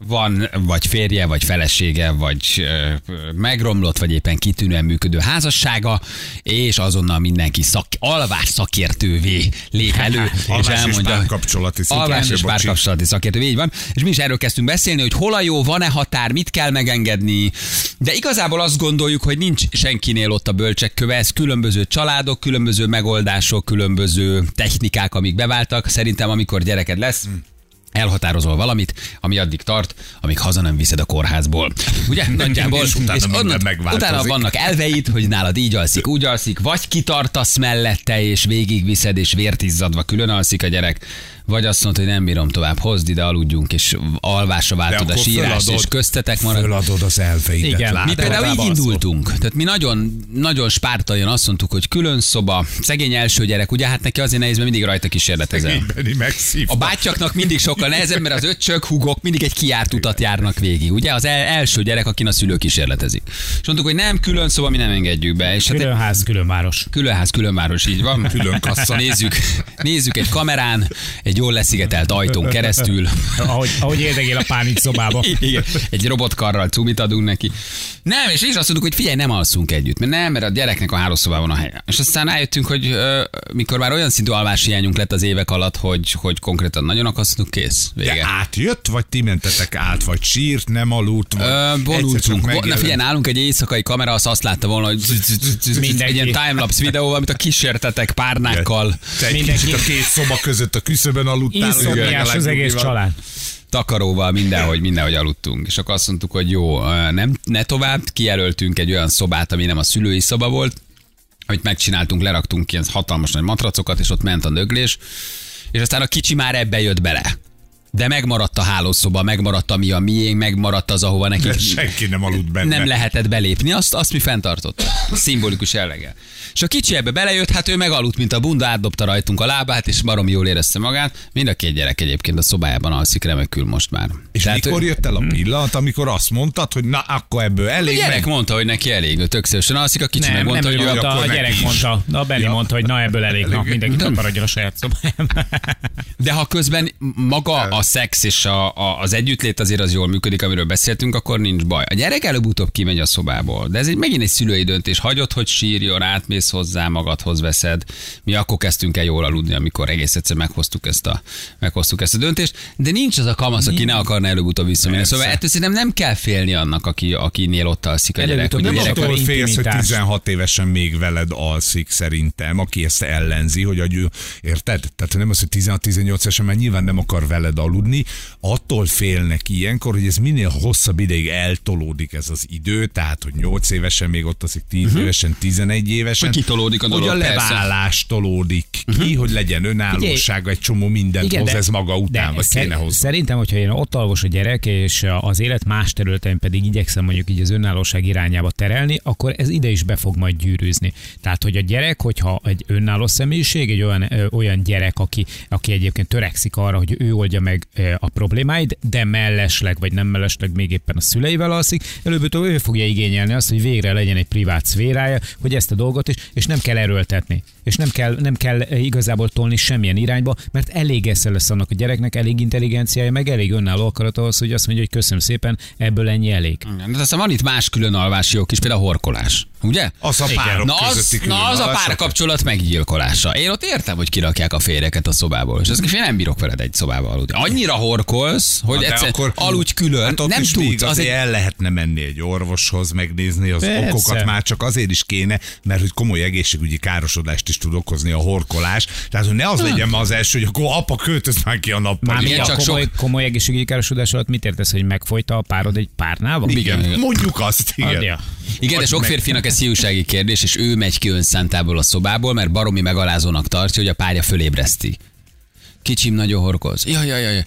van vagy férje, vagy felesége, vagy ö, megromlott, vagy éppen kitűnően működő házassága, és azonnal mindenki szak, alvás szakértővé lép elő, és Alvás és elmondja, párkapcsolati szakértő, alvás és bocsi. párkapcsolati szakértő, így van. És mi is erről kezdtünk beszélni, hogy hol a jó, van-e határ, mit kell megengedni, de igazából azt gondoljuk, hogy nincs senkinél ott a bölcsek köve, ez különböző családok, különböző megoldások, különböző technikák, amik beváltak. Szerintem amikor gyereked lesz, elhatározol valamit, ami addig tart, amíg haza nem viszed a kórházból. Ugye? Nagyjából. És utána minden onnan- megváltozik. utána vannak elveid, hogy nálad így alszik, úgy alszik, vagy kitartasz mellette, és végigviszed, és vért izzadva külön alszik a gyerek, vagy azt mondod, hogy nem bírom tovább, hozd ide, aludjunk, és alvásra váltod a akkor sírást, föladod- és köztetek marad. Föladod az elveidet, Igen. látod? Mi például így alszol. indultunk. Tehát mi nagyon, nagyon spártaian azt mondtuk, hogy külön szoba, szegény első gyerek, ugye hát neki azért nehéz, mert mindig rajta kísérletezel. Benni megszívta. A bátyaknak mindig sokkal nehezebb, mert az öccsök, hugok mindig egy kijárt utat járnak végig. Ugye az el, első gyerek, akin a szülő kísérletezik. És mondtuk, hogy nem külön szoba, mi nem engedjük be. És hát Külön ház, külön város. külön ház, külön város, így van. Külön kassa. Nézzük, nézzük egy kamerán, egy jól leszigetelt ajtón keresztül. Ahogy, ahogy érdegél a pánik szobába. Igen, egy robotkarral cumit adunk neki. Nem, és is azt mondjuk, hogy figyelj, nem alszunk együtt, mert nem, mert a gyereknek a hálószobában a helye. És aztán rájöttünk, hogy ö, mikor már olyan szintű alváshiányunk lett az évek alatt, hogy, hogy konkrétan nagyon akasztunk, kész, vége. De átjött, vagy ti mentetek át, vagy sírt, nem aludt, vagy Ö, egyszer Vonultunk. csak Na megjelent? figyelj, nálunk egy éjszakai kamera, azt azt látta volna, hogy Mindenki. egy ilyen timelapse videó, amit a kísértetek párnákkal. Te egy Mindenki. kicsit a két szoba között a küszöbön aludtál. hogy Inszomniás legalább az egész nyugival. család. Takaróval, mindenhogy, mindenhogy aludtunk. És akkor azt mondtuk, hogy jó, nem, ne tovább, kijelöltünk egy olyan szobát, ami nem a szülői szoba volt, amit megcsináltunk, leraktunk ilyen hatalmas nagy matracokat, és ott ment a döglés, és aztán a kicsi már ebbe jött bele. De megmaradt a hálószoba, megmaradt ami a miénk, megmaradt az, ahova neki De senki nem aludt benne. nem lehetett belépni, azt, azt mi fenntartott. Szimbolikus jelleggel. És a kicsi ebbe belejött, hát ő megaludt, mint a bunda, átdobta rajtunk a lábát, és baromi jól érezte magát. Mind a két gyerek egyébként a szobájában alszik remekül most már. És Tehát, mikor ő- jött el a pillanat, amikor azt mondtad, hogy na, akkor ebből a elég gyerek meg... mondta, hogy neki elég, ő tök szívesen alszik, a kicsi Nem, meg nem mondta, ő hogy ő mondta, akkor a neki gyerek is. mondta. De a Benni Ja. mondta, hogy na ebből elég, na mindenki Nem. maradjon a saját szobájában. De ha közben maga a szex és a, a, az együttlét azért az jól működik, amiről beszéltünk, akkor nincs baj. A gyerek előbb-utóbb kimegy a szobából, de ez egy, megint egy szülői döntés. Hagyod, hogy sírjon, átmész hozzá, magadhoz veszed. Mi akkor kezdtünk el jól aludni, amikor egész egyszer meghoztuk ezt a, meghoztuk ezt a döntést. De nincs az a kamasz, aki ne akarna előbb-utóbb visszamenni. Persze. Szóval ettől szerintem nem kell félni annak, aki, akinél ott alszik a gyerek. Előbb-utóbb Hogy a Nem gyerek attól akar félsz, hogy intimitást. tizenhat évesen még veled alszik szerintem, aki ezt ellenzi, hogy a győ... Érted? Tehát nem az, hogy tizenhat-tizennyolc évesen már nyilván nem akar veled aludni, attól félnek ilyenkor, hogy ez minél hosszabb ideig eltolódik ez az idő, tehát hogy nyolc évesen még ott alszik, tíz uh-huh. évesen, tizenegy évesen. Hogy kitolódik a Hogy dolog, a persze. leválás tolódik ki, uh-huh. hogy legyen önállósága, egy csomó mindent Igen, hoz de- ez maga után, de vagy szer- kéne hozni. Szerintem, hogyha én ott alvos a gyerek, és az élet más területein pedig igyekszem mondjuk így az önállóság irányába terelni, akkor ez ide is be fog majd gyűrűzni. Tehát, hogy a gyerek, hogyha egy önálló személyiség, egy olyan, ö, olyan gyerek, aki, aki egyébként törekszik arra, hogy ő oldja meg ö, a problémáid, de mellesleg, vagy nem mellesleg még éppen a szüleivel alszik, előbb-utóbb ő fogja igényelni azt, hogy végre legyen egy privát szférája, hogy ezt a dolgot is, és nem kell erőltetni. És nem kell, nem kell igazából tolni semmilyen irányba, mert elég esze lesz annak a gyereknek, elég intelligenciája, meg elég önálló akarat ahhoz, hogy azt mondja, hogy köszönöm szépen, ebből ennyi elég. De aztán van itt más külön alvási jog is, például a horkolás. Ugye? Az a párok Na az, közötti na az a különalás. párkapcsolat meggyilkolása. Én ott értem, hogy kirakják a férjeket a szobából, és azt én nem bírok veled egy szobába aludni. Annyira horkolsz, hogy Na, de egyszer akkor- aludj külön, Hát ott nem is tudsz. még Az azért egy... el lehetne menni egy orvoshoz, megnézni az Persze. okokat, már csak azért is kéne, mert hogy komoly egészségügyi károsodást is tud okozni a horkolás. Tehát, hogy ne az legyen ma az első, hogy akkor apa költöz már ki a nappal. Már Igen, mi a csak komoly, sok- komoly egészségügyi károsodás alatt mit értesz, hogy megfojta a párod egy párnával? Igen. Mondjuk azt, igen. Adja. Igen, de Vagy sok meg- férfinak ez hiúsági kérdés, és ő megy ki önszántából a szobából, mert baromi megalázónak tartja, hogy a párja fölébreszti. Kicsim, nagyon horkolsz. Jaj, jaj, jaj.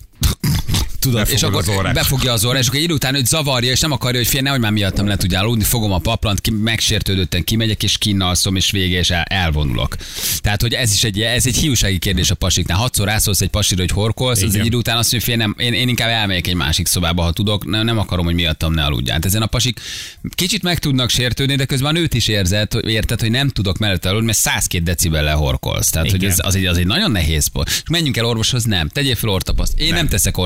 Tudod, és Befogod akkor az orrát. befogja az orrát, és akkor egy idő után őt zavarja, és nem akarja, hogy fél, nehogy már miattam le tudjál aludni, fogom a paplant, ki, megsértődötten kimegyek, és kinnalszom, és vége, és el, elvonulok. Tehát, hogy ez is egy, ez egy hiúsági kérdés a pasiknál. Hatszor rászólsz egy pasira, hogy horkolsz, az Igen. egy idő után azt mondja, fél, nem, én, én inkább elmegyek egy másik szobába, ha tudok, nem, nem akarom, hogy miattam ne aludjál. Hát ezen a pasik kicsit meg tudnak sértődni, de közben őt is érzed, hogy érted, hogy nem tudok mellette aludni, mert száz két decibellel horkolsz. Tehát, hogy Igen. ez, az, egy, az egy nagyon nehéz pont. Menjünk el orvoshoz, nem. Tegyél fel ortapaszt. Én nem, nem teszek ortapaszt.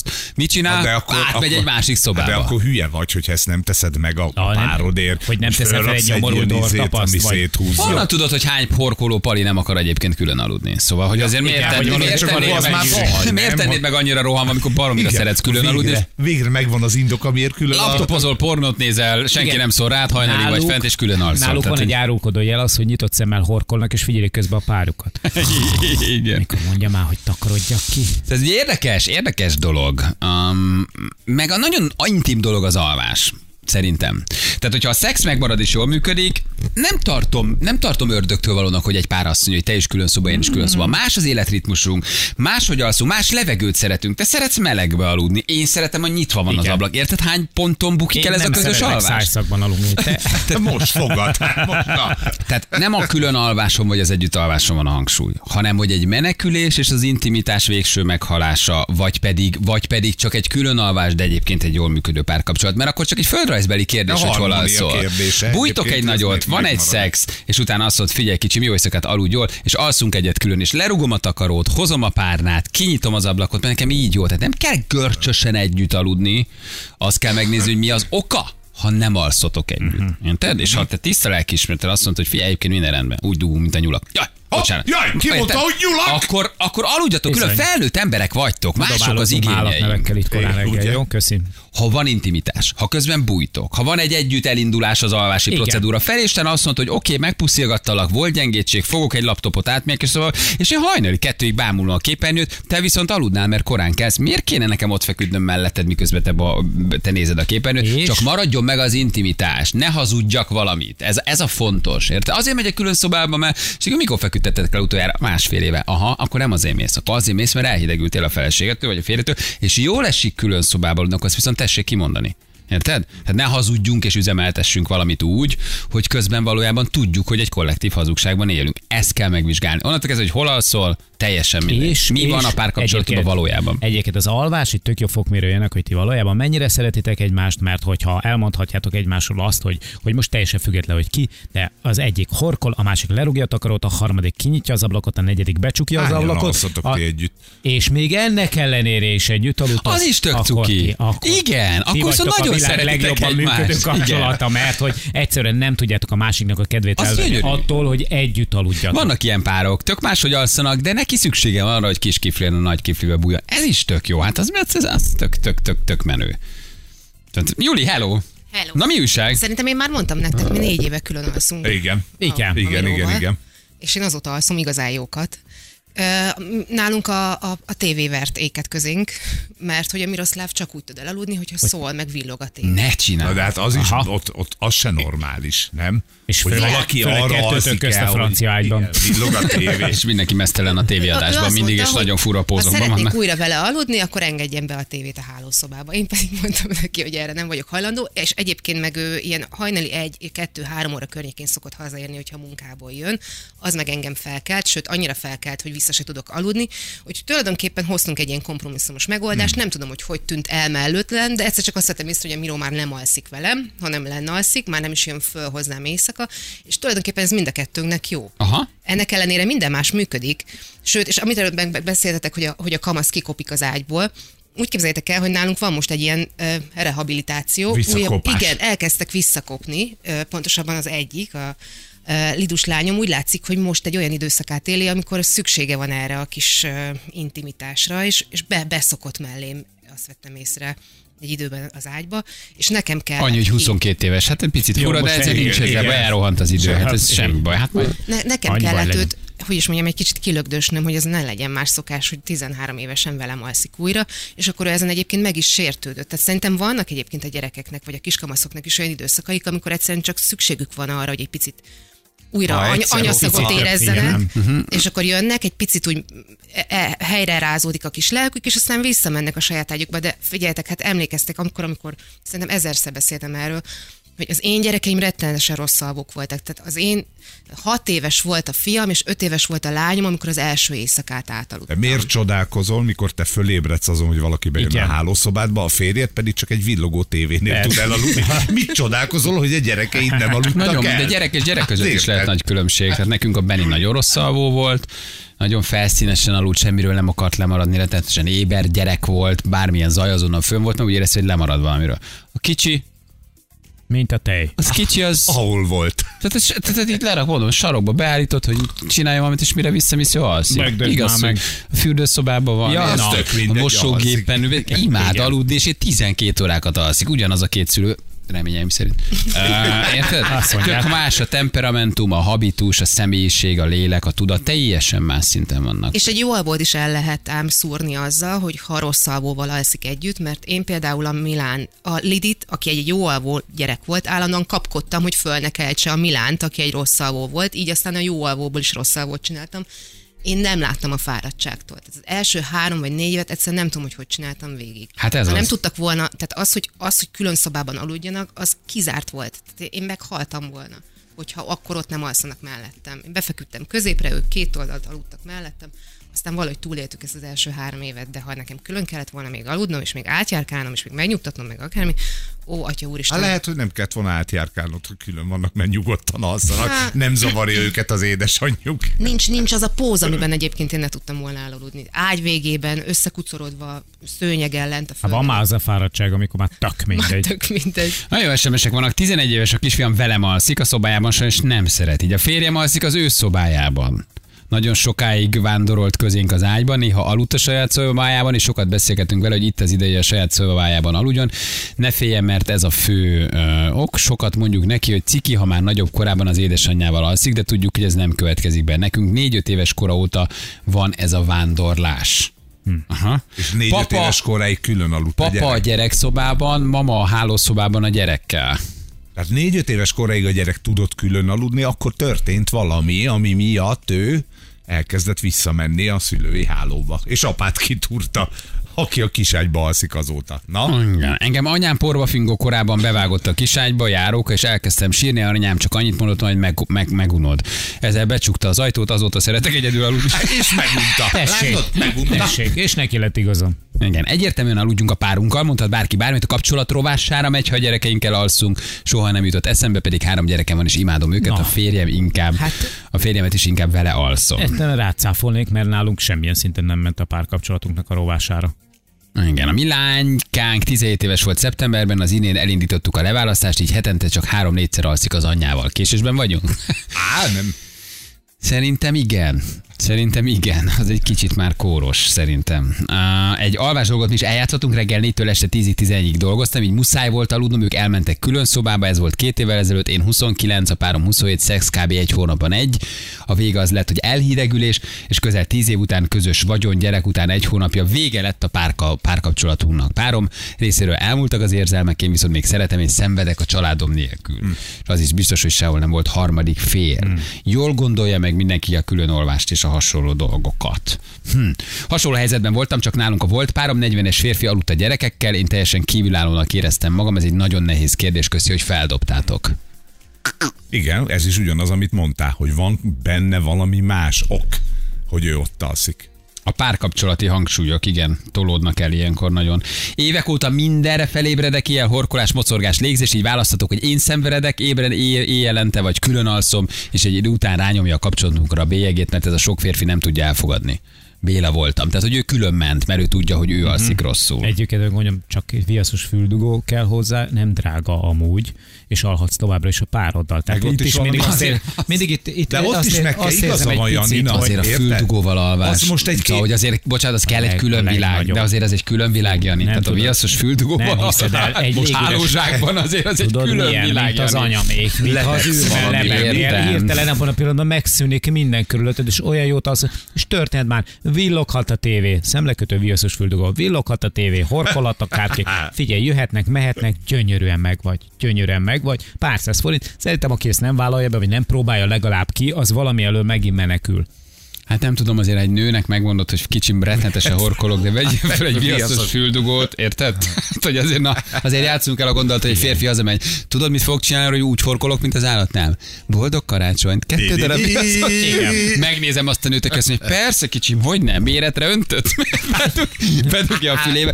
Mit csinál? De akkor, Átmegy akkor, egy másik szobába. De akkor hülye vagy, hogyha ezt nem teszed meg a Ah, nem. párodért. Hogy nem és teszed fel fölraksz egy nyomorult ilyen izét, orrtapaszt, ami vagy- széthúzza. Honnan tudod, hogy hány horkoló pali nem akar egyébként külön aludni? Szóval, hogy azért miért, igen, tennéd, hogy miért, csak tennéd, akkor az meg, már baj, miért nem? tennéd meg annyira rohanva, amikor baromira Igen, szeretsz külön aludni, és végre, végre megvan az indok, amiért külön laptopozol, pornót nézel, senki Igen. nem szól rád, hajnalig vagy Náluk- fent, és külön alszol. Náluk van Tehát, egy árulkodó jel az, hogy nyitott szemmel horkolnak, és figyelik közben a párukat. hogy- Igen. Mikor mondja már, hogy takarodjak ki. Ez egy érdekes, érdekes dolog. Um, meg a nagyon intim dolog az alvás. Szerintem. Tehát, hogyha a szex megmarad és jól működik, nem tartom, nem tartom ördögtől valónak, hogy egy pár azt mondja, hogy te is külön szoba, én is külön szoba. Más az életritmusunk, máshogy alszunk, más levegőt szeretünk. Te szeretsz melegbe aludni, én szeretem, hogy nyitva van Igen. az ablak. Érted, hány ponton bukik el ez a nem közös szeretek alvás? szájszakban aludni. Te, Te most fogad. Most, na. Tehát nem a külön alváson vagy az együtt alváson van a hangsúly, hanem hogy egy menekülés és az intimitás végső meghalása, vagy pedig, vagy pedig csak egy külön alvás, de egyébként egy jól működő párkapcsolat. Mert akkor csak egy földrajzbeli kérdés, A hogy hol harmónia alszol. kérdése. Bújtok egy Egyébként ez nagyot, meg- van egy megmarad. szex, és utána azt mondod, figyelj kicsim, jó éjszakát, aludj jól, és alszunk egyet külön, és lerugom a takarót, hozom a párnát, kinyitom az ablakot, mert nekem így jó. Tehát nem kell görcsösen együtt aludni, azt kell megnézni, hogy mi az oka, ha nem alszotok együtt. Uh-huh. Érted? És ha te tiszta lelkiismerettel azt mondod, hogy figyelj, egyébként minden rendben, úgy dugunk, mint a nyulak. Jaj, bocsánat. jaj, ki mondta, Érted? hogy nyulak? Akkor, akkor aludjatok, külön Bizony. felnőtt emberek vagytok, mások az igényeink. állatnevekkel itt korán reggel, Ugye? jó? Köszi. Ha van intimitás, ha közben bújtok, ha van egy együtt elindulás az alvási Igen. procedúra felé, és te azt mondod, hogy oké, okay, megpuszilgattalak, volt gyengétség, fogok egy laptopot átmegyek, és szóval, és én hajnali kettőig bámulom a képernyőt, te viszont aludnál, mert korán kezd. Miért kéne nekem ott feküdnöm melletted, miközben te, ba, te nézed a képernyőt? És? Csak maradjon meg az intimitás, ne hazudjak valamit. Ez, ez a fontos, érted? Azért megyek külön szobába, mert és akkor mikor feküdtetek el utoljára? Másfél éve. Aha, akkor nem azért mész. Akkor azért mész, mert elhidegültél a feleségettől, vagy a férjétől, és jól esik külön szobába aludni, akkor azt viszont tessék kimondani. Érted? Hát ne hazudjunk és üzemeltessünk valamit úgy, hogy közben valójában tudjuk, hogy egy kollektív hazugságban élünk. Ezt kell megvizsgálni. Onnantól kezdve, hogy hol alszol, teljesen mindegy. És, Mi és van a párkapcsolatban egyébként- valójában? Egyébként az alvás itt tök jó fokmérőjének, hogy ti valójában mennyire szeretitek egymást, mert hogyha elmondhatjátok egymásról azt, hogy, hogy most teljesen független, hogy ki, de az egyik horkol, a másik lerúgja a takarót, a harmadik kinyitja az ablakot, a negyedik becsukja az Hányan ablakot. alszotok a, ti együtt? És még ennek ellenére is együtt aludtok. Az is tök akkor cuki. ti- akkor Igen, ti akkor szóval vagytok nagyon a világ szeretitek legjobban egymást. működő Igen. kapcsolata, mert hogy egyszerűen nem tudjátok a másiknak a kedvét Az elvenni gyönyörű. attól, hogy együtt aludjatok. Vannak ilyen párok, tök máshogy alszanak, de neki szüksége van arra, hogy kis kiflén a nagy kiflibe bújja. Ez is tök jó, hát az, az, az tök, tök, tök, tök menő. Tehát, Juli, hello! Hello. Na mi újság? Szerintem én már mondtam nektek, mi négy éve külön alszunk. Igen. Igen. A- Igen, igen, Miróval. igen. És én azóta alszom igazán jókat. Ö, Nálunk a, a, a tévé vert éket közénk, mert hogy a Miroszláv csak úgy tud elaludni, hogyha szól, meg villog a tévé. Ne Na csinálj! de hát az is, Aha. ott, ott az se normális, nem? És hogy főleg- valaki főleg arra kettőtök alszik közt a el, francia hogy ágyban. igen, villog a tévé. És mindenki mesztelen a Ő tévéadásban azt mindig, mondta, és nagyon hogy fura Ha pózomban szeretnék vannak. újra vele aludni, akkor engedjen be a tévét a hálószobába. Én pedig mondtam neki, hogy erre nem vagyok hajlandó, és egyébként meg ő ilyen hajnali egy, kettő, három óra környékén szokott hazaérni, hogyha munkából jön. Az meg engem felkelt, sőt annyira felkelt, hogy vissza se tudok aludni. Úgyhogy tulajdonképpen hoztunk egy ilyen kompromisszumos megoldást. Nem tudom, hogy hogy tűnt el mellőtlen, de egyszer csak azt vettem észre, hogy a Miró már nem alszik velem, hanem lenne alszik, már nem is jön föl hozzám éjszaka, és tulajdonképpen ez mind a kettőnknek jó. Aha. Ennek ellenére minden más működik. Sőt, és amit előbb meg- beszéltetek, hogy a, hogy a kamasz kikopik az ágyból, úgy képzeljétek el, hogy nálunk van most egy ilyen ö, rehabilitáció. Visszakopás. Igen, elkezdtek visszakopni, ö, pontosabban az egyik, a ö, lidus lányom úgy látszik, hogy most egy olyan időszakát éli, amikor szüksége van erre a kis ö, intimitásra, és, és be, beszokott mellém, azt vettem észre egy időben az ágyba, és nekem kell... Annyi, hogy huszonkettő éves, hát egy picit Jó, fura, de most ezért igen, nincs ezzel, igen. elrohant az idő, hát ez Igen. semmi baj. Hát majd Ne, nekem Annyi baj kellett legyen. őt, hogy is mondjam, egy kicsit kilögdösnöm, hogy ez ne legyen más szokás, hogy tizenhárom évesen velem alszik újra, és akkor ő ezen egyébként meg is sértődött. Tehát szerintem vannak egyébként a gyerekeknek, vagy a kiskamaszoknak is olyan időszakaik, amikor egyszerűen csak szükségük van arra, hogy egy picit újra Ha any- egyszer anyaszagot picit, érezzenek, igen. és akkor jönnek, egy picit úgy e- e- helyre rázódik a kis lelkük, és aztán visszamennek a saját ágyukba. De figyeljetek, hát emlékeztek, amikor, amikor szerintem ezerszer beszéltem erről, hogy az én gyerekeim rettenetesen rossz alvók voltak. Tehát az én hat éves volt a fiam, és öt éves volt a lányom, amikor az első éjszakát átaludtam. De miért csodálkozol, mikor te fölébredsz azon, hogy valaki bejön Igen. a hálószobádba, a férjed pedig csak egy villogó tévénél tud elaludni? Mit csodálkozol, hogy a gyerekeid nem aludtak Nagyon, el? de gyerek és gyerek között is Érted? lehet nagy különbség. Tehát nekünk a Benni nagyon rossz alvó volt, nagyon felszínesen aludt, semmiről nem akart lemaradni, rettenetesen éber gyerek volt, bármilyen zaj azonnal fönn volt, meg úgy érezte, hogy lemarad valamiről. A kicsi, Mint a tej. az kicsi az... Ahol volt. Tehát, ez, tehát, tehát itt lerak, mondom, sarokba beállított, hogy csinálja valamit, és mire visszamész, jó alszik. Megdönt Igaz, már hogy meg. a fürdőszobában van, Ja, ez na, tök tök mindegy, mindegy, a mosógépen, alszik. imád Igen. aludni, és tizenkét órákat alszik, ugyanaz a két szülő. Reményeim szerint. Uh, érted? Azt mondják. Tök más a temperamentum, a habitus, a személyiség, a lélek, a tudat, teljesen más szinten vannak. És egy jó alvót is el lehet ám szúrni azzal, hogy ha rossz alvóval alszik együtt, mert én például a Milán, a Lidit, aki egy jó alvó gyerek volt, állandóan kapkodtam, hogy föl ne keltse a Milánt, aki egy rossz alvó volt, így aztán a jó alvóból is rossz alvót csináltam. Én nem láttam a fáradtságtól. Tehát az első három vagy négy évet egyszerűen nem tudom, hogy hogy csináltam végig. Hát ez ha nem az. tudtak volna, tehát az, hogy, az, hogy külön szobában aludjanak, az kizárt volt. Tehát én meghaltam volna, hogyha akkor ott nem alszanak mellettem. Én befeküdtem középre, ők két oldalt aludtak mellettem, aztán valahogy túléltük ezt az első három évet, de ha nekem külön kellett volna még aludnom, és még átjárkálnom, és még megnyugtatnom, meg akármi, ó, atya úristen. Hát lehet, hogy nem kellett volna átjárkálnod, hogy külön vannak, mert nyugodtan alszanak. Hát- Nem zavarja őket az édesanyjuk. Nincs, nincs az a póz, amiben egyébként én ne tudtam volna elaludni. Ágy végében, összekucorodva, szőnyeg ellent a Hát földön. van már az a fáradtság, amikor már tök Már mindegy. tök mindegy. Nagyon jó es em esek vannak, tizenegy éves a kisfiam velem alszik a szobájában, sajnos nem szeret. Így a férjem alszik az ő szobájában. Nagyon sokáig vándorolt közénk az ágyban, néha aludt a saját szobájában, és sokat beszélgetünk vele, hogy itt az ideje a saját szobájában aludjon. Ne féljen, mert ez a fő ö, ok. Sokat mondjuk neki, hogy ciki, ha már nagyobb korában az édesanyjával alszik, de tudjuk, hogy ez nem következik be. Nekünk négy-öt éves kora óta van ez a vándorlás. Aha. És négy-öt éves koráig külön aludt a Papa a gyerek. gyerekszobában, mama a hálószobában a gyerekkel. Tehát négy-öt éves koráig a gyerek tudott külön aludni, akkor történt valami, ami miatt ő elkezdett visszamenni a szülői hálóba. És apát kitúrta, aki a kiságyba alszik azóta. Na? Igen. Engem anyám porvafingó korában bevágott a kiságyba, járóka, és elkezdtem sírni, anyám csak annyit mondott, hogy meg, meg, megunod. Ezzel becsukta az ajtót, azóta szeretek egyedül aludni. És megunta. Tessék, Látod? Megunta. tessék, és neki lett igazam. Igen, egyértelműen aludjunk a párunkkal, mondhat bárki bármit, a kapcsolat rovására megy, ha a gyerekeinkkel alszunk, soha nem jutott eszembe, pedig három gyerekem van, és imádom őket, Na. a férjem inkább, hát, a férjemet is inkább vele alszom. Ezt nem rácáfolnék, mert nálunk semmilyen szinten nem ment a párkapcsolatunknak a rovására. Igen, a mi lánykánk tizenhét éves volt szeptemberben, az inén elindítottuk a leválasztást, így hetente csak három-négyszer alszik az anyjával. Késésben vagyunk? Á, nem. Szerintem igen. Szerintem igen, az egy kicsit már kóros, szerintem. Uh, egy alvás dolgot mi is eljátszottunk, reggel négytől este tízig, tizenegyig dolgoztam, így muszáj volt aludnom, ők elmentek külön szobába, ez volt két évvel ezelőtt, én huszonkilenc, a párom huszonhét, szex kb. Egy hónapban egy. A vége az lett, hogy elhidegülés, és közel tíz év után közös vagyon, gyerek után egy hónapja vége lett a párka, párkapcsolatunknak. Párom részéről elmúltak az érzelmek, én viszont még szeretem, és szenvedek a családom nélkül. Hmm. És az is biztos, hogy sehol nem volt harmadik fél. Hmm. Jól gondolja meg mindenki a különolvást és a hasonló dolgokat. Hm. Hasonló helyzetben voltam, csak nálunk a volt párom, negyvenes férfi aludt a gyerekekkel, én teljesen kívülállónak éreztem magam, ez egy nagyon nehéz kérdés, köszi, hogy feldobtátok. Igen, ez is ugyanaz, amit mondtál, hogy van benne valami más ok, hogy ő ott alszik. A párkapcsolati hangsúlyok, igen, tolódnak el ilyenkor nagyon. Évek óta mindenre felébredek, ilyen horkolás, mocorgás, légzés, így választatok, hogy én szenvedek, ébren éj- éjjelente, vagy külön alszom, és egy idő után rányomja a kapcsolatunkra a bélyegét, mert ez a sok férfi nem tudja elfogadni. Béla voltam. Tehát, hogy ő külön ment, mert ő tudja, hogy ő alszik mm-hmm. rosszul. Egyébként mondjam, csak viaszos füldugó kell hozzá, nem drága amúgy, és alhatsz továbbra is a pároddal. Tehát Meg ott itt is is mindig valami- azt ér, mindig itt, itt De ott azt is ér- meg kell, azt érzem igaza egy van, picit, Janina, hogy- Azért a érted? füldugóval alvás. Az most egy szóval, hogy azért, bocsánat, az kell egy leg- külön a világ, legnagyobb. de azért az egy külön világ, Jani. Nem Tehát a tudod. viaszos füldugóval Nem hiszed el, egy most légüres- hálózsákban azért az egy Tudod, külön milyen, világ, mint az Jani. anyamék, mint ha az Lehetsz űrben valami, lebegnél, értem. hirtelen abban a pillanatban megszűnik minden körülötted, és olyan jót az, és történt már, villoghat a tévé, szemlekötő viaszos füldugó, villoghat a tévé, horkolhat akárki, figyelj, jöhetnek, mehetnek, gyönyörűen meg vagy, gyönyörűen meg vagy, pár száz forint, szerintem aki ezt nem vállalja be, vagy nem próbálja legalább ki, az valami elől megint menekül. Hát nem tudom, azért egy nőnek megmondod, hogy kicsim rettenetesen horkolok, de vegyél fel egy viaszos füldugót, érted? Hát, hogy azért, na, azért játszunk el a gondolat, hogy egy férfi hazamegy. Tudod, mit fog csinálni, hogy úgy horkolok, mint az állatnál? Boldog karácsonyt. Kettő darab viaszos. Megnézem azt a nőt, aki azt mondja, persze kicsim, hogy nem, méretre öntött? Bedugja a fülébe.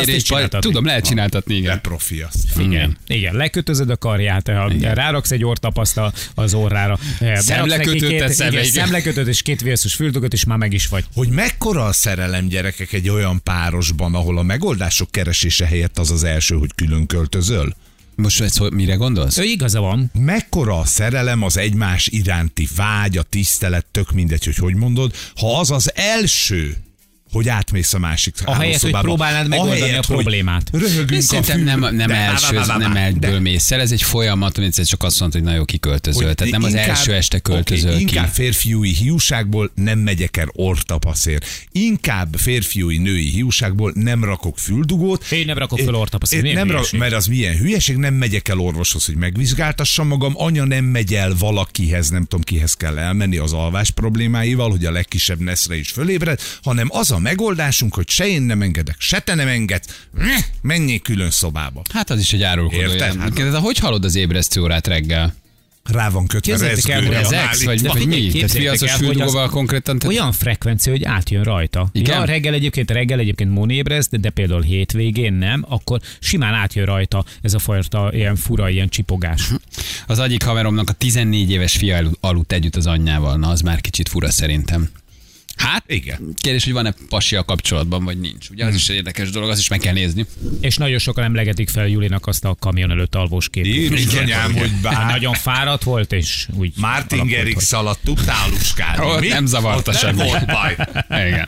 Tudom, lehet csináltatni, igen. De profi azt. Igen, igen, lekötözöd a karját, ráraksz egy orrtapaszt az orrára. Szemlekötőt teszem, igen, szemlekötőt és két viaszos füldugot, és már meg is vagy. Hogy mekkora a szerelem, gyerekek, egy olyan párosban, ahol a megoldások keresése helyett az az első, hogy külön költözöl? Most ez, mire gondolsz? Ő igaza van. Mekkora a szerelem, az egymás iránti vágy, a tisztelet, tök mindegy, hogy hogy mondod, ha az az első, hogy átmész a másik ahelyett, hogy próbálnád megoldani ahelyett, a problémát. Én szerintem nem, nem de, első, bá, bá, bá, nem egyből mész el, ez egy folyamat, amit csak azt mondta, hogy nagyon kiköltözöl. Tehát nem inkább, az első este költözöl okay, ki. Inkább férfiúi hiúságból nem megyek el orrtapaszért. Inkább férfiúi női hiúságból nem rakok füldugót. Én nem rakok fel orrtapaszért. Nem rak, mert az milyen hülyeség, nem megyek el orvoshoz, hogy megvizsgáltassam magam. Anya nem megy el valakihez, nem tudom kihez kell elmenni az alvás problémáival, hogy a legkisebb neszre is fölébred, hanem az a megoldásunk, hogy se én nem engedek, se te nem engedsz, menjél külön szobába. Hát az is egy árulkodó. Hát, de hogy hallod az ébresztő órát reggel? Rá van kötve rezgőre. Ez ex, vagy, vagy mi? Tehát viaszos füldugóval konkrétan. Olyan frekvencia, hogy átjön rajta. Igen? Ja, reggel egyébként, reggel egyébként Móni ébreszt, de például hétvégén nem, akkor simán átjön rajta ez a fajta ilyen fura, ilyen csipogás. Az egyik haveromnak a tizennégy éves fia aludt együtt az anyjával. Na, az már kicsit fura szerintem. Hát, igen. Kérdés, hogy van-e pasi a kapcsolatban, vagy nincs. Ugye az is egy érdekes dolog, azt is meg kell nézni. És nagyon sokan emlegetik fel Julinak azt a kamion előtt alvós képét. Bizonyám, hogy bár... Nagyon fáradt volt, és úgy... Martin Garrix alatt tudtál luskálni. Ott nem zavarta semmi. Nem volt baj. Igen.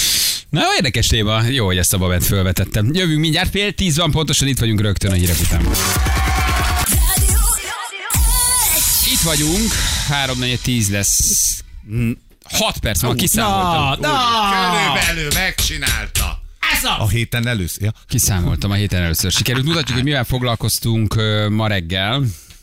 Na, érdekes téma. Jó, hogy ezt a babet fölvetettem. Jövünk mindjárt, fél tíz van, pontosan itt vagyunk rögtön a hírek után. Itt vagyunk, három negyven tíz lesz. hat perc van, kiszámoltam. Na, na, körülbelül megcsinálta. Ez a... a héten először. Ja. Kiszámoltam a héten először. Sikerült. Mutatjuk, hogy mivel foglalkoztunk uh, ma reggel.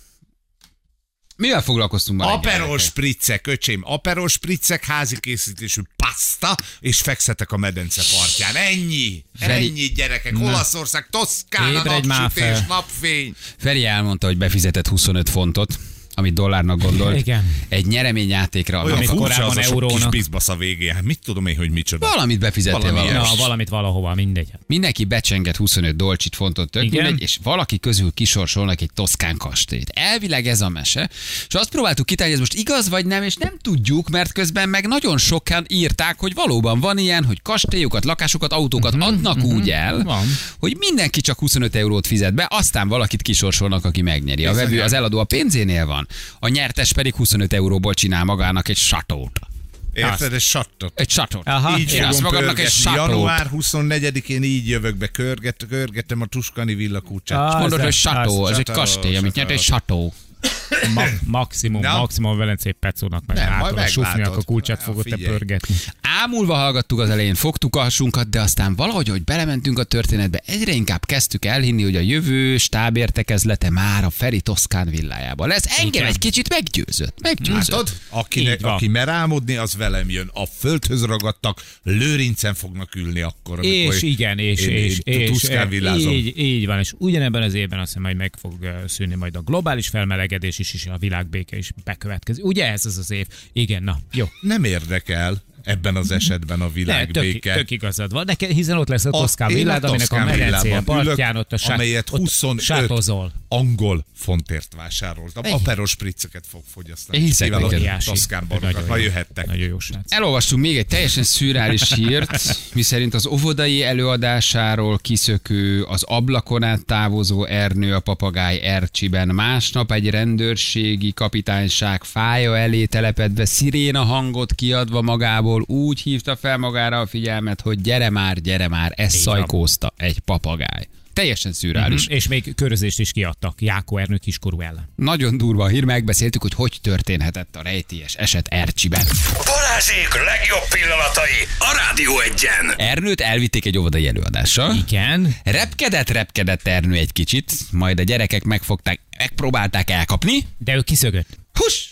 Mivel foglalkoztunk ma reggel? Aperol spritzek, öcsém. Aperol spritzek, házi készítésű paszta, és fekszetek a medence partján. Ennyi. Feri... Ennyi, gyerekek. Na. Olaszország, Toszkána, napsütés, napfény. Feri elmondta, hogy befizetett huszonöt fontot, amit dollárnak gondolt. Igen. Egy nyereményjátékra. Olyan furcsa az a sok kis bizbasz a végén. Hát mit tudom én, hogy micsoda. Valamit befizettél valami. Na, valamit valahova, mindegy. Mindenki becsengett huszonöt dolcsit fontot, tök mindegy, és valaki közül kisorsolnak egy toszkán kastélyt. Elvileg ez a mese. És azt próbáltuk kitálni, ez most igaz vagy nem, és nem tudjuk, mert közben meg nagyon sokan írták, hogy valóban van ilyen, hogy kastélyokat, lakásokat, autókat uh-huh, adnak uh-huh, úgy el, van. Hogy mindenki csak huszonöt eurót fizet be, aztán valakit kisorsolnak, aki megnyeri. A vevő, az eladó a pénzénél van. A nyertes pedig huszonöt euróból csinál magának egy satót. Érted, egy satót? Egy satót. Így fogom pörgetni. Január huszonnegyedikén így jövök be, körget, körgetem a Tuskani villakúcsát. És mondod, hogy sató, ez egy kastély, amit nyert, egy sató. Ma, maximum, no. maximum a Velencei Pecónak meg hátul a sufniak a kulcsát fogod te pörgetni. Ámulva hallgattuk az elején, fogtuk a hasunkat, de aztán valahogy, hogy belementünk a történetbe, egyre inkább kezdtük elhinni, hogy a jövő stábértekezlete már a Feri Toszkán villájában lesz. Engem igen. Egy kicsit meggyőzött. Meggyőzött. Látod? Akinek, aki mer álmodni, az velem jön. A földhöz ragadtak, lőrincen fognak ülni akkor. És igen, és, én, és, én, és, és így, így van, és ugyanebben az évben azt hiszem, majd meg fog szűnni majd a globális felmelegedés is, és a világbéke is bekövetkezik. Ugye ez az az év? Igen, na, jó. Nem érdekel ebben az esetben a világbéke. Tök, tök igazad van. Neked, hiszen ott lesz a Toszkán villád, aminek a medencéje partján ott a sát, amelyet huszonöt angol fontért vásároltam. Aperol spricceket fog fogyasztani. Hiszek neked. Toszkán barokat. Ha jöhettek. Nagyon jó srác. Elolvastunk még egy teljesen szürreális hírt, miszerint az óvodai előadásáról kiszökő, az ablakon át távozó Ernő a papagáj Ercsiben. Másnap egy rendőrségi kapitányság fája elé telepedve sziréna hangot kiadva magából úgy hívta fel magára a figyelmet, hogy gyere már, gyere már, ezt szajkózta egy papagáj. Teljesen szürreális. Uh-huh. És még körözést is kiadtak Jákó Ernő kiskorú ellen. Nagyon durva a hír, megbeszéltük, hogy hogy történhetett a rejtélyes eset Ercsiben. Balázsék legjobb pillanatai a Rádió Egyen. Ernőt elvitték egy óvodai előadásra. Igen. Repkedett, repkedett Ernő egy kicsit, majd a gyerekek megfogták, megpróbálták elkapni. De ő kiszögött. Hus!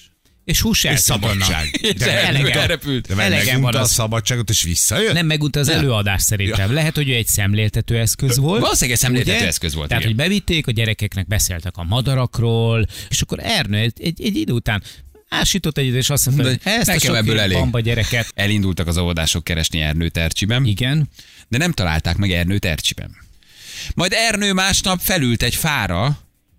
És hús És szabadság. De elegem. elrepült. De meg Elegem van megunta a az. szabadságot, és visszajött? Nem megunta az előadás szerintem. Lehet, hogy ő egy szemléltető eszköz volt. Valószínűleg egy szemléltető ugye? eszköz volt, Tehát, igen. hogy bevitték, a gyerekeknek beszéltek a madarakról, és akkor Ernő egy, egy, egy idő után ásított egyet, és azt mondta, hogy ezt Nekem a ebből sok elég. bamba gyereket. Elindultak az óvodások keresni Ernőt Ercsiben, Igen. de nem találták meg Ernőt Ercsiben. Majd Ernő másnap felült egy fára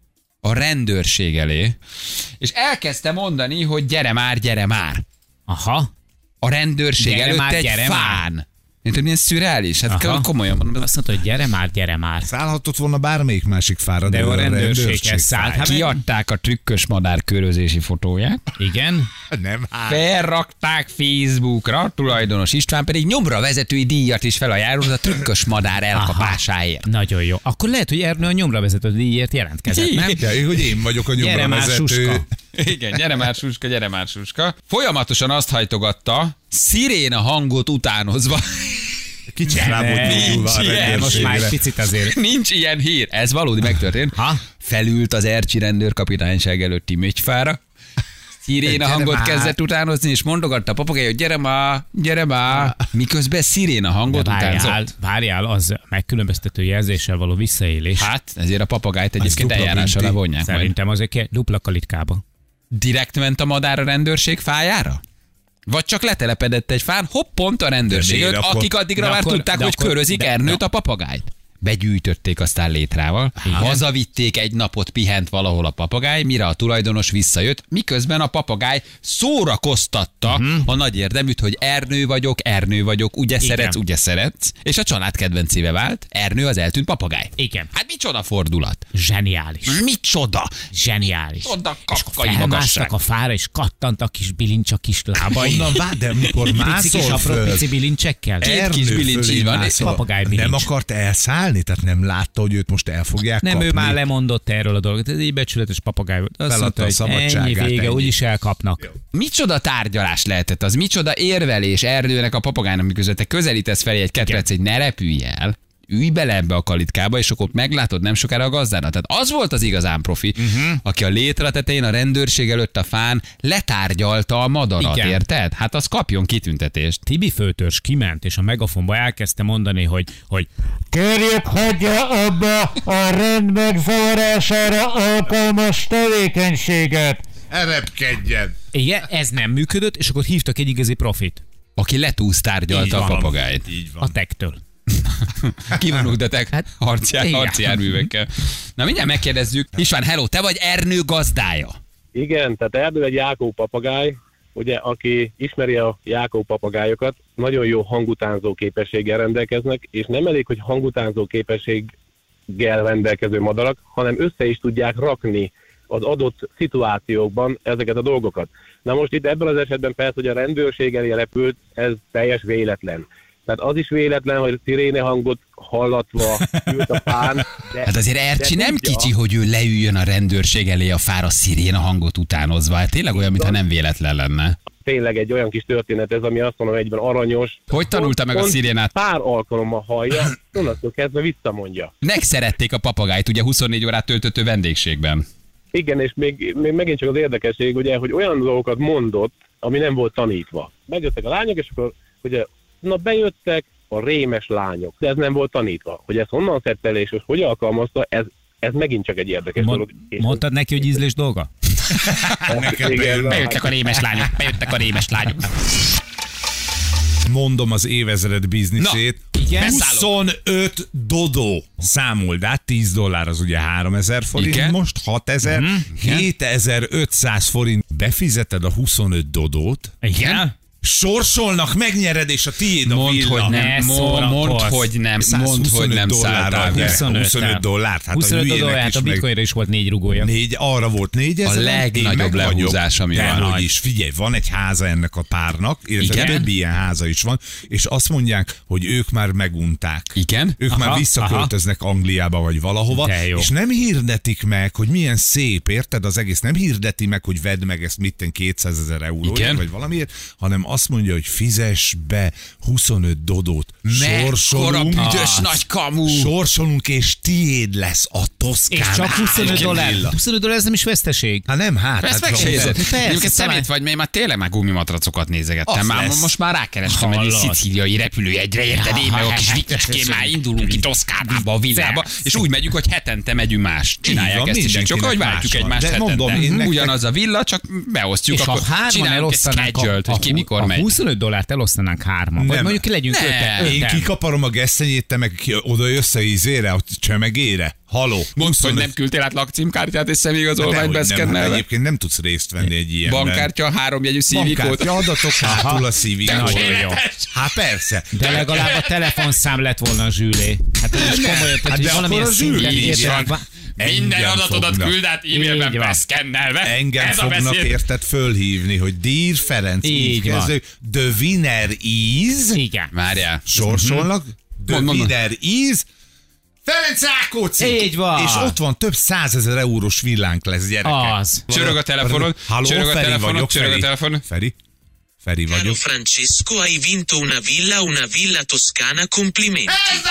a rendőrség elé, és elkezdte mondani, hogy gyere már, gyere már. Aha. A rendőrség Gyere előtt már, egy gyere fán. Érted, milyen szürreális? Hát Aha. komolyan mondom. Azt mondta, hogy gyere már, gyere már. Szállhatott volna bármelyik másik fára, De ő a rendőrséghez szállt. fája. Hát Kiadták a trükkös madár körözési fotóját, Igen. Nem, hát. felrakták Facebookra, tulajdonos István pedig nyomra vezetői díjat is felajánlott a trükkös madár elkapásáért. Nagyon jó. Akkor lehet, hogy Ernő a nyomra vezető díjért jelentkezett, nem? Ja, hogy én vagyok a Gyere nyomra már, vezető. Suska. Igen, gyere már Suska, gyere már Suska. Folyamatosan azt hajtogatta, sziréna hangot utánozva. Kicsit Ne, rá volt ne, nyúlva a nincs ilyen, Most már egy rendőrségre. picit azért. Nincs ilyen hír. Ez valódi megtörtént. Ha? Felült az Ercsi rendőrkapitányság előtti mögyfára. Sziréna Gyere hangot már. kezdett utánozni, és mondogatta a papagáj, hogy gyere már, gyere már. Miközben sziréna hangot Várjál, utánzott. várjál, az megkülönböztető jelzéssel való visszaélés. Hát, ezért a papagájt egyébként dupla eljárás alá bünti. vonják majd. Szerintem az egy dupla kalitkába. Direkt ment a madár a rendőrség fájára? Vagy csak letelepedett egy fán, hopp, pont a rendőrség De előtt, miért akkor- akik addigra de már akkor- tudták, de hogy akkor- körözik de- Ernőt de- a papagájt. Begyűjtötték aztán létrával, hazavitték, egy napot pihent valahol a papagáj, mire a tulajdonos visszajött, miközben a papagáj szórakoztatta uh-huh. a nagy érdeműt, hogy Ernő vagyok, Ernő vagyok, ugye Igen. szeretsz, ugye szeretsz, és a család kedvencévé vált, Ernő az eltűnt papagáj. Igen. Hát micsoda fordulat? Zseniális. Micsoda? Zseniális. Oda És akkor kafkai felmásztak magasság. a fára, és kattant a kis bilincs a kis lábai. Onnan vár, de mikor Pici kis mászol apró föl, pici bilincsekkel. Két kis Ernő bilincs, fölé így van. mászol. Papagáj Nem bilincs. akart elszállni? Tehát nem látta, hogy őt most el fogják Nem, kapni? ő már lemondott erről a dolgot. Ez egy becsületes papagáj volt. Azt Feladta mondta, a hogy ennyi szabadságát, vége, ennyi. úgyis elkapnak. Micsoda tárgyalás lehetett az, micsoda érvelés Erdőnek a papagájnak, miközben te közelítesz felé egy ketrecet, hogy ne repülj el, ülj bele ebbe a kalitkába, és akkor meglátod nem sokára a gazdának. Tehát az volt az igazán profi, uh-huh. aki a létre tetején, a rendőrség előtt a fán letárgyalta a madarat, Igen. érted? Hát az kapjon kitüntetést. Tibi főtörs kiment, és a megafonba elkezdte mondani, hogy, hogy kérjük, hagyja abba a rend megzavarására alkalmas tevékenységet. Erepkedjen! Igen, ez nem működött, és akkor hívtak egy igazi profit Aki letúsz tárgyalta a van. papagájt. Így van. a tektől. Kivonultatek Hát, harci, igen. harci járművekkel. Na mindjárt megkérdezzük. István, hello, te vagy Ernő gazdája. Igen, tehát Erdő egy Jákó papagáj, ugye, aki ismeri a Jákó papagájokat, nagyon jó hangutánzó képességgel rendelkeznek, és nem elég, hogy hangutánzó képességgel rendelkező madarak, hanem össze is tudják rakni az adott szituációkban ezeket a dolgokat. Na most itt ebben az esetben persze, hogy a rendőrség elé repült, ez teljes véletlen. Tehát az is véletlen, hogy sziréne hangot hallatva ült a fán. De, Hát azért Ercsi de nem tudja- kicsi, hogy ő leüljön a rendőrség elé a fára sziréna hangot utánozva. Hát tényleg olyan, mintha nem véletlen lenne. Tényleg egy olyan kis történet ez, ami azt mondom, egyben aranyos. Hogy tanulta meg a Pont szirénát? Pár alkalommal hallja, onnantól kezdve visszamondja. Megszerették a papagájt, ugye huszonnégy órát töltöttő vendégségben. Igen, és még, még megint csak az érdekesség, ugye, hogy olyan dolgokat mondott, ami nem volt tanítva. Megjöttek a lányok, és akkor ugye, na bejöttek a rémes lányok, de ez nem volt tanítva. Hogy ezt honnan szedte el, és hogy hogy alkalmazta, ez, ez megint csak egy érdekes Mond, dolog. És mondtad neki, hogy ízlés dolga? Neked igen, bejön. na, Bejöttek a rémes lányok, bejöttek a rémes lányok. Mondom az évezred bizniszét. Na, igen. huszonöt dodó. Számold át, tíz dollár az ugye háromezer forint, Igen. most hatezer, Mhm, igen. hétezer-ötszáz forint. Befizeted a huszonöt dodót, Igen? sorsolnak, megnyered, és a tiéd a Mondd, villa. hogy nem, Ne mondd, szórakozz. hogy nem, mondd, hogy nem szálltál be. huszonöt huszonöt dollárt, hát huszonöt a dollár, hülyének hát is a meg- bitcoinra is volt négy rugója. Négy, arra volt négyezer. A legnagyobb lehúzás, ami van. Hogy is, figyelj, van egy háza ennek a párnak, illetve Igen? több ilyen háza is van, és azt mondják, hogy ők már megunták. Igen? Ők Aha, már visszaköltöznek Angliába vagy valahova, De jó. és nem hirdetik meg, hogy milyen szép, érted? Az egész nem hirdeti meg, hogy vedd meg ezt mitten kétszázezer euróért, Igen? vagy valamiért, hanem azt mondja, hogy fizess be huszonöt dodót. Mekkora Sorsolunk, büdös nagy kamu! sorsolunk, és tiéd lesz a Toszkán. És csak huszonöt dollár. villa. huszonöt dollár, ez nem is veszteség. Hát nem, hát. Ezt hát megsézed. Persze, Egyébként talán- szemét vagy, mert már tényleg már gumimatracokat nézegettem. Az Már lesz. most már rákerestem egy Hallod. szicíliai repülőjegyre, érted? Én meg a kis vikiskén már indulunk ki Toszkánába, a villába, és úgy megyünk, hogy hetente megyünk más. Csinálják van, ezt is, csak mindenkinek hogy más váltjuk van. egymást De hetente. mondom, én nektek- Ugyanaz a villa, csak beosztjuk, És ha akkor hárman csinálunk egy elosztanánk a, schedule-t, hogy ki a, mikor a megy. huszonöt dollárt elosztanánk hárman. Vagy Nem. mondjuk legyünk Nem. öten. Én öten. kikaparom a gesztenyét, te meg ki, oda jössz a ízére, a csemegére. Haló. Mondd, hogy nem küldtél át lakcímkártyát és személyigazolványt Dehogy nem, hát beszkennelve. egyébként nem tudsz részt venni egy ilyenben. Bankkártya, háromjegyű szívikót. Bankkártya adatok hátul a szívikót. Nagyon jó. Hát persze. De legalább a telefonszám lett volna a zsűlé. Hát ez is komolyan, tehát Hát hogy de valamilyen akkor a zsűlé szinten is érted. van. Minden Engem adatodat fognak. küld át e-mailben Így van. beszkennelve. Engem Ez a fognak beszéd. érted fölhívni, hogy Dír Ferenc Így kezdő, The winner is, Igen. Várjál. sorsolnak, The Mondd, mondd. winner is, Ferenc Rákóczi! Így van. És ott van több százezer eurós villánk lesz, gyerekek. Az. Csörög a telefonod, Halló, csörög a Feri telefonod, vagyok, csörög a Feri. telefonod. Feri? Feri Caro vagyok. Francesco, hai vinto una villa, una villa toscana, complimenti.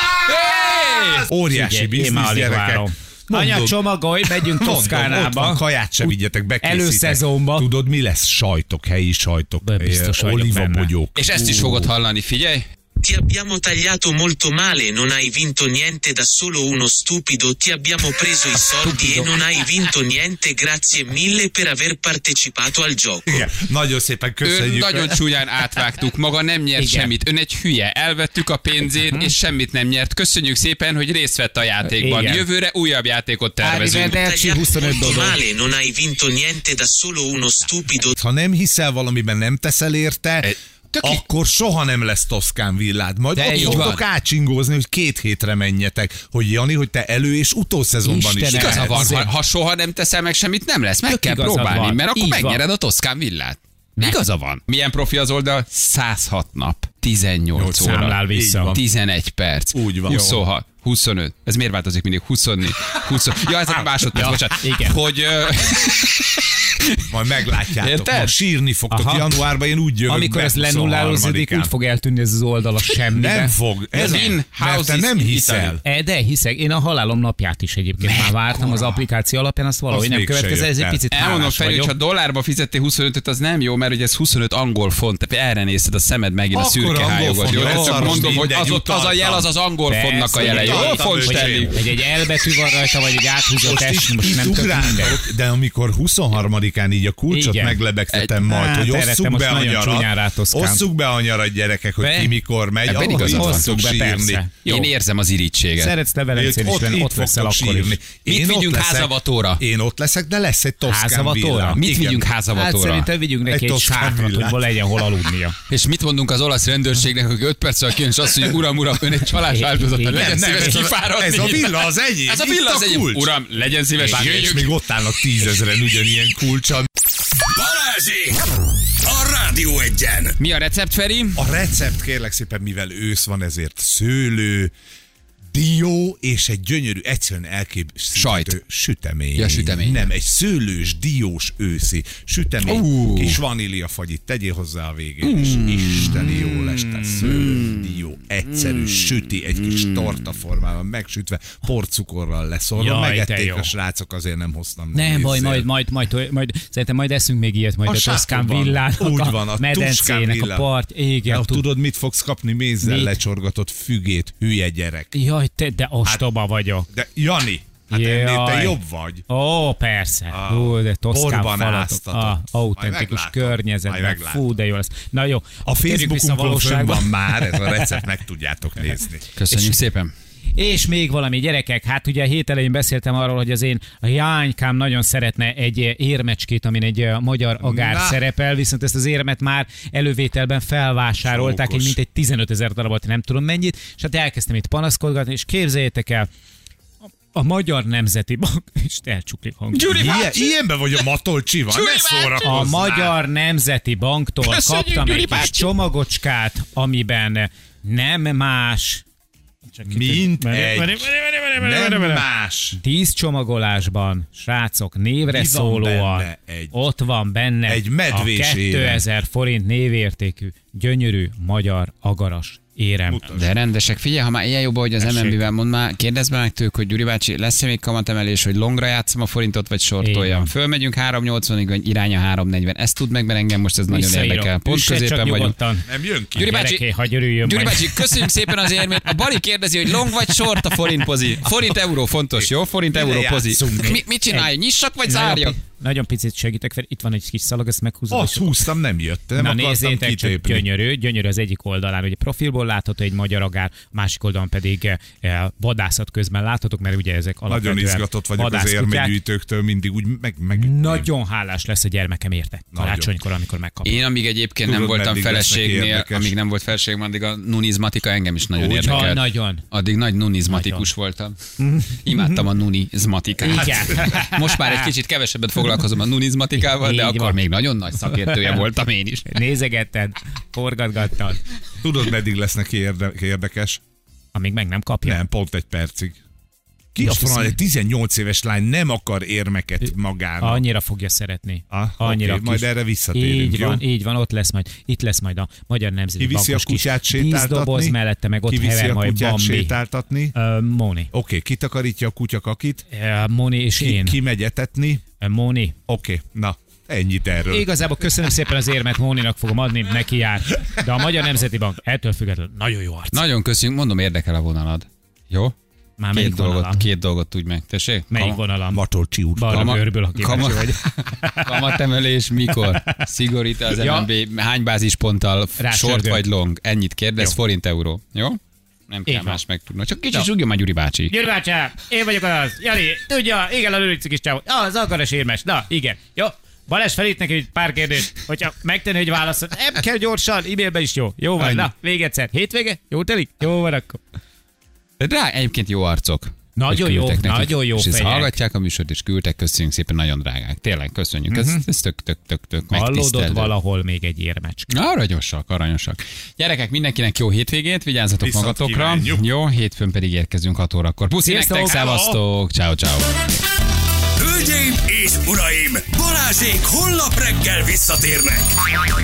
Óriási Figyelj, én biznisz, már alig gyerekek. várom. Anya, csomagolj, megyünk Mondom, ott Toszkánába. van, kaját se vigyetek, bekészítek. Előszezonban. Tudod, mi lesz? Sajtok, helyi sajtok. Be, biztos vagyok benne. Olivabogyók. És ezt is fogod hallani, figyelj. Ti abbiamo tagliato molto male, non hai vinto niente da solo uno stupido, ti abbiamo preso i soldi e non hai vinto niente, grazie mille per aver partecipato al gioco. Igen, nagyon szépen Ön köszönjük. nagyon csúnyán átvágtuk, maga nem nyert Igen. semmit. Ön egy hülye, elvettük a pénzét, és semmit nem nyert. Köszönjük szépen, hogy részt vett a játékban. Igen. Jövőre újabb játékot tervezünk. Arrivederci. Tagliato huszonöt molto dollár. male, non hai vinto niente da solo uno stupido. Ha nem hiszel valamiben, nem teszel érte, Egy- tök- akkor soha nem lesz Toszkán villád. Majd De ott így fogtok van. átsingózni, hogy két hétre menjetek, hogy Jani, hogy te elő- és utószezonban is Istenem. Igaza lehetsz. van, Azért- ha, ha soha nem teszel meg semmit, nem lesz. Meg Tök kell igazad próbálni, van. mert akkor Így van. megnyered a Toszkán villát. Igaza van. Milyen profi az oldal? száz hat nap, tizennyolc óra, Számlál vissza. Így van. tizenegy perc, Úgy van. huszonhat, huszonöt. Ez miért változik mindig? huszonnégy, húsz. Ja, ez a másodperc, Ja, bocsánat. igen. Hogy ö, Majd meglátjátok. Érted? Ma sírni fogtok Aha. januárban, én úgy jövök Amikor be ez lenullálózik, huszonharmadikán. úgy fog eltűnni ez az oldal a semmibe. Nem fog. Ez The nem. in Mert house te is nem in hiszel. Italy. E, de hiszek, én a halálom napját is egyébként már vártam az applikáció alapján, azt valahogy Azt nem mégse következett, ez egy jött el. picit elmondom, hálás Feri, vagyok. hogy ha dollárba fizettél huszonötöt, az nem jó, mert ugye ez huszonöt angol font, te erre nézted a szemed megint a Akkor szürke angol hájogot. font, Jó, jó, ezt csak szaros, mondom, hogy az, mindegy, ott, az a jel, az az angol Persze, fontnak a jele. Jó, utaltam, font öcsém. stelling. Vagy egy elbetű van rajta, vagy egy áthúzott Most test, itt, most itt nem tök minden. ugráltok, de amikor huszonharmadikán így a kulcsot Igen. meglebegtetem Egy- majd, Hát, hogy erre te osszuk most be a nagyon csúnyán nyarat, rátoszkám. osszuk be a nyarat, gyerekek, hogy Be. ki mikor megy, Ebben ahhoz igazad itt van. fogtok Osszuk be, sírni. persze. Én érzem az irítséget. Szeretsz te Velencén is Ott, lenni, itt ott leszel fogtok akkor is. sírni. Mit Én ott vigyünk leszek. házavatóra? Én ott leszek, de lesz egy Toszkán Házavatóra? villa. Mit Igen. vigyünk Hát házavatóra? szerintem vigyünk neki Egy egy Toszkán sátrat, villát. hogy legyen hol aludnia. És mit mondunk az olasz rendőrségnek, hogy öt perccel kijön, és azt mondjuk, uram, uram, ön egy csalás áldozata, Igen. legyen Nem, szíves ez a- kifáradni. ez a villa az enyém. Ez a Itt villa a az enyém. kulcs. Uram, legyen szíves, És jöjjünk. még ott állnak tízezren ugyanilyen kulcsal. Balázsék! A Rádió Egyen! Mi a recept, Feri? A recept kérlek szépen, mivel ősz van, ezért szőlő, dió és egy gyönyörű, egyszerűen elképzelhető Sajt. sütemény. Ja, sütemény. Nem, egy szőlős, diós őszi sütemény. Uh. Kis vaníliafagyit tegyél hozzá a végén, és isteni jó lesz. Tehát szőlő, dió, egyszerű, süti, egy kis torta formában megsütve, porcukorral leszorva. Jaj, te Megették jó. a srácok, azért nem hoztam. Nem baj, Nézzél. majd, majd, majd, majd, majd, szerintem majd eszünk még ilyet, majd A a, Toszkán sátorban. villának, Úgy van, a a Toszkán medencének, villa. a part, igen. Ja, tud- tudod, mit fogsz kapni? Mézzel Mit? lecsorgatott fügét, hülye gyerek. Jaj, te, de ostoba vagyok. De Jani, hát ennél te Jaj. jobb vagy. Ó, persze. Hú, de Toszkán Borban falatok. áztatod. Ah, Majd autentikus meglátod. környezetben. Majd meglátod. Fú, de jó lesz. Na jó, A térjünk vissza a Facebookunkon fönn valóságba. van már, ez a recept, meg tudjátok nézni. Köszönjük szépen. És még valami, gyerekek, hát ugye a hét elején beszéltem arról, hogy az én a Jánykám nagyon szeretne egy érmecskét, amin egy eh, magyar agár Na. szerepel, viszont ezt az érmet már elővételben felvásárolták, Csókos. egy mintegy tizenöt ezer darabot, nem tudom mennyit, és hát elkezdtem itt panaszkodgatni, és képzeljétek el, a, a Magyar Nemzeti Bank, és elcsuklik hang. Ilyen, ilyenben vagy a Matolcsival, ne szórakozzál. A Magyar Nemzeti Banktól Köszönjük, kaptam Gyuri egy kis bácsi. csomagocskát, amiben nem más, csak Mint Várj, egy várj, várj, várj, várj, nem várj. más. Tíz csomagolásban, srácok, névre Mi van szólóan, benne? Egy- ott van benne egy medvés a kétezer forint névértékű, gyönyörű magyar agaras érem. De rendesek. Figyelj, ha már ilyen jobban, hogy az Tessék. em en bé-vel mond már, kérdezd meg tőlük, hogy Gyuri bácsi, lesz-e még kamatemelés, hogy longra játszom a forintot, vagy sortoljam. Fölmegyünk három nyolcvanig, vagy irány a három negyven. Ezt tud meg, mert engem most ez nagyon Visszaírom. érdekel. Pont Üsse csak középen vagyunk. nyugodtan. Nem jön ki. Gyuri bácsi, Gyereké, hagyj örüljön Gyuri majd. bácsi, köszönjük szépen az érmét. A Bali kérdezi, hogy long vagy short a forint pozi. Forint euró fontos, jó? Forint euró pozi. játszunk? Mi, mit csinálj? Nyissak vagy Nagyon zárjak? pi- Nagyon picit segítek, mert itt van egy kis szalag, ezt meghúzod. Azt és- húztam, nem jött. Nem Na akartam nézzétek, csak kitépni. gyönyörű, gyönyörű az egyik oldalán, ugye profilból látható egy magyar agár, a másik oldalon pedig eh, vadászat közben láthatók, mert ugye ezek alapvetően Nagyon izgatott vagyok az vadászkutyák. érmegyűjtőktől, mindig úgy meg... meg Nagyon hálás lesz a gyermekem érte. Karácsonykor, amikor megkapja. Én amíg egyébként nem Tudod, voltam meddig lesznek feleségnél, érdekes. amíg nem volt feleségem, addig a nunizmatika engem is nagyon Úgy, érdekel. ha, nagyon. Addig nagy nunizmatikus voltam. Imádtam a nunizmatikát. Igen. Most már egy kicsit kevesebbet foglalkozom a nunizmatikával, de Így akkor van. még nagyon nagy szakértője voltam én is. Nézegetted, forgatgattad, Tudod, meddig lesz neki érde- érdekes? amíg meg nem kapja. Nem, pont egy percig. Ki a Most franc, ez- egy tizennyolc éves lány nem akar érmeket magának. Annyira fogja szeretni. Ah, Annyira oké, majd kis- erre visszatérünk, Így jó? van, így van, ott lesz majd, itt lesz majd a Magyar Nemzeti Ki viszi a Bankos kis kutyát díszdoboz sétáltatni? mellette, meg ott Ki viszi hever a majd kutyát Bambi. sétáltatni? Uh, Moni. Oké, kitakarítja a kutya kakit? Uh, Moni és Ki, én. ki megy etetni? Uh, Moni. Oké, na, ennyit erről. Igazából köszönöm szépen az érmet, Móninak fogom adni, neki jár. De a Magyar Nemzeti Bank ettől függetlenül nagyon jó arc. Nagyon köszönjük, mondom, érdekel a vonalad. Jó? Már Két melyik dolgot, vonalam? két dolgot tudj meg, tessék? Melyik Kama- vonalam? Matolcsi úr. Balra Kama- bőrből, ha kíváncsi kama- vagy. Kamatemelés mikor? Szigorít az Ja. em en bé, hány bázisponttal, Rásörgöm. short vagy long? Ennyit kérdez, Jó. forint euró. Jó? Nem kell Így van. más megtudni. Csak kicsit Jó. zsugja már Gyuri bácsi. Gyuri bácsi, én vagyok az. Jani, tudja, igen, a lőrici kis csávó. Ah, az akaras érmes. Na, igen. Jó. Balázs felít neki egy pár kérdést, hogyha megtenni, hogy válaszol. Nem kell gyorsan, e-mailben is jó. Jó van, Ennyi. na, még egyszer. Hétvége? Jó telik? Jó van akkor. De rá egyébként jó arcok. Nagyon hogy jó, küldtek nekik. nagyon jó És ezt fejek. hallgatják a műsort, és küldtek, köszönjük szépen, nagyon drágák. Tényleg, köszönjük. Ez, ez tök, tök, tök, tök Hallódott megtisztelő. valahol még egy érmecske. Aranyosak, aranyosak. Gyerekek, mindenkinek jó hétvégét, vigyázzatok Viszont magatokra. kívánjuk. Jó, hétfőn pedig érkezünk hat órakor. Puszi Sziasztok! nektek, szevasztok, ciao ciao. Hölgyeim és uraim, Balázsék holnap reggel visszatérnek.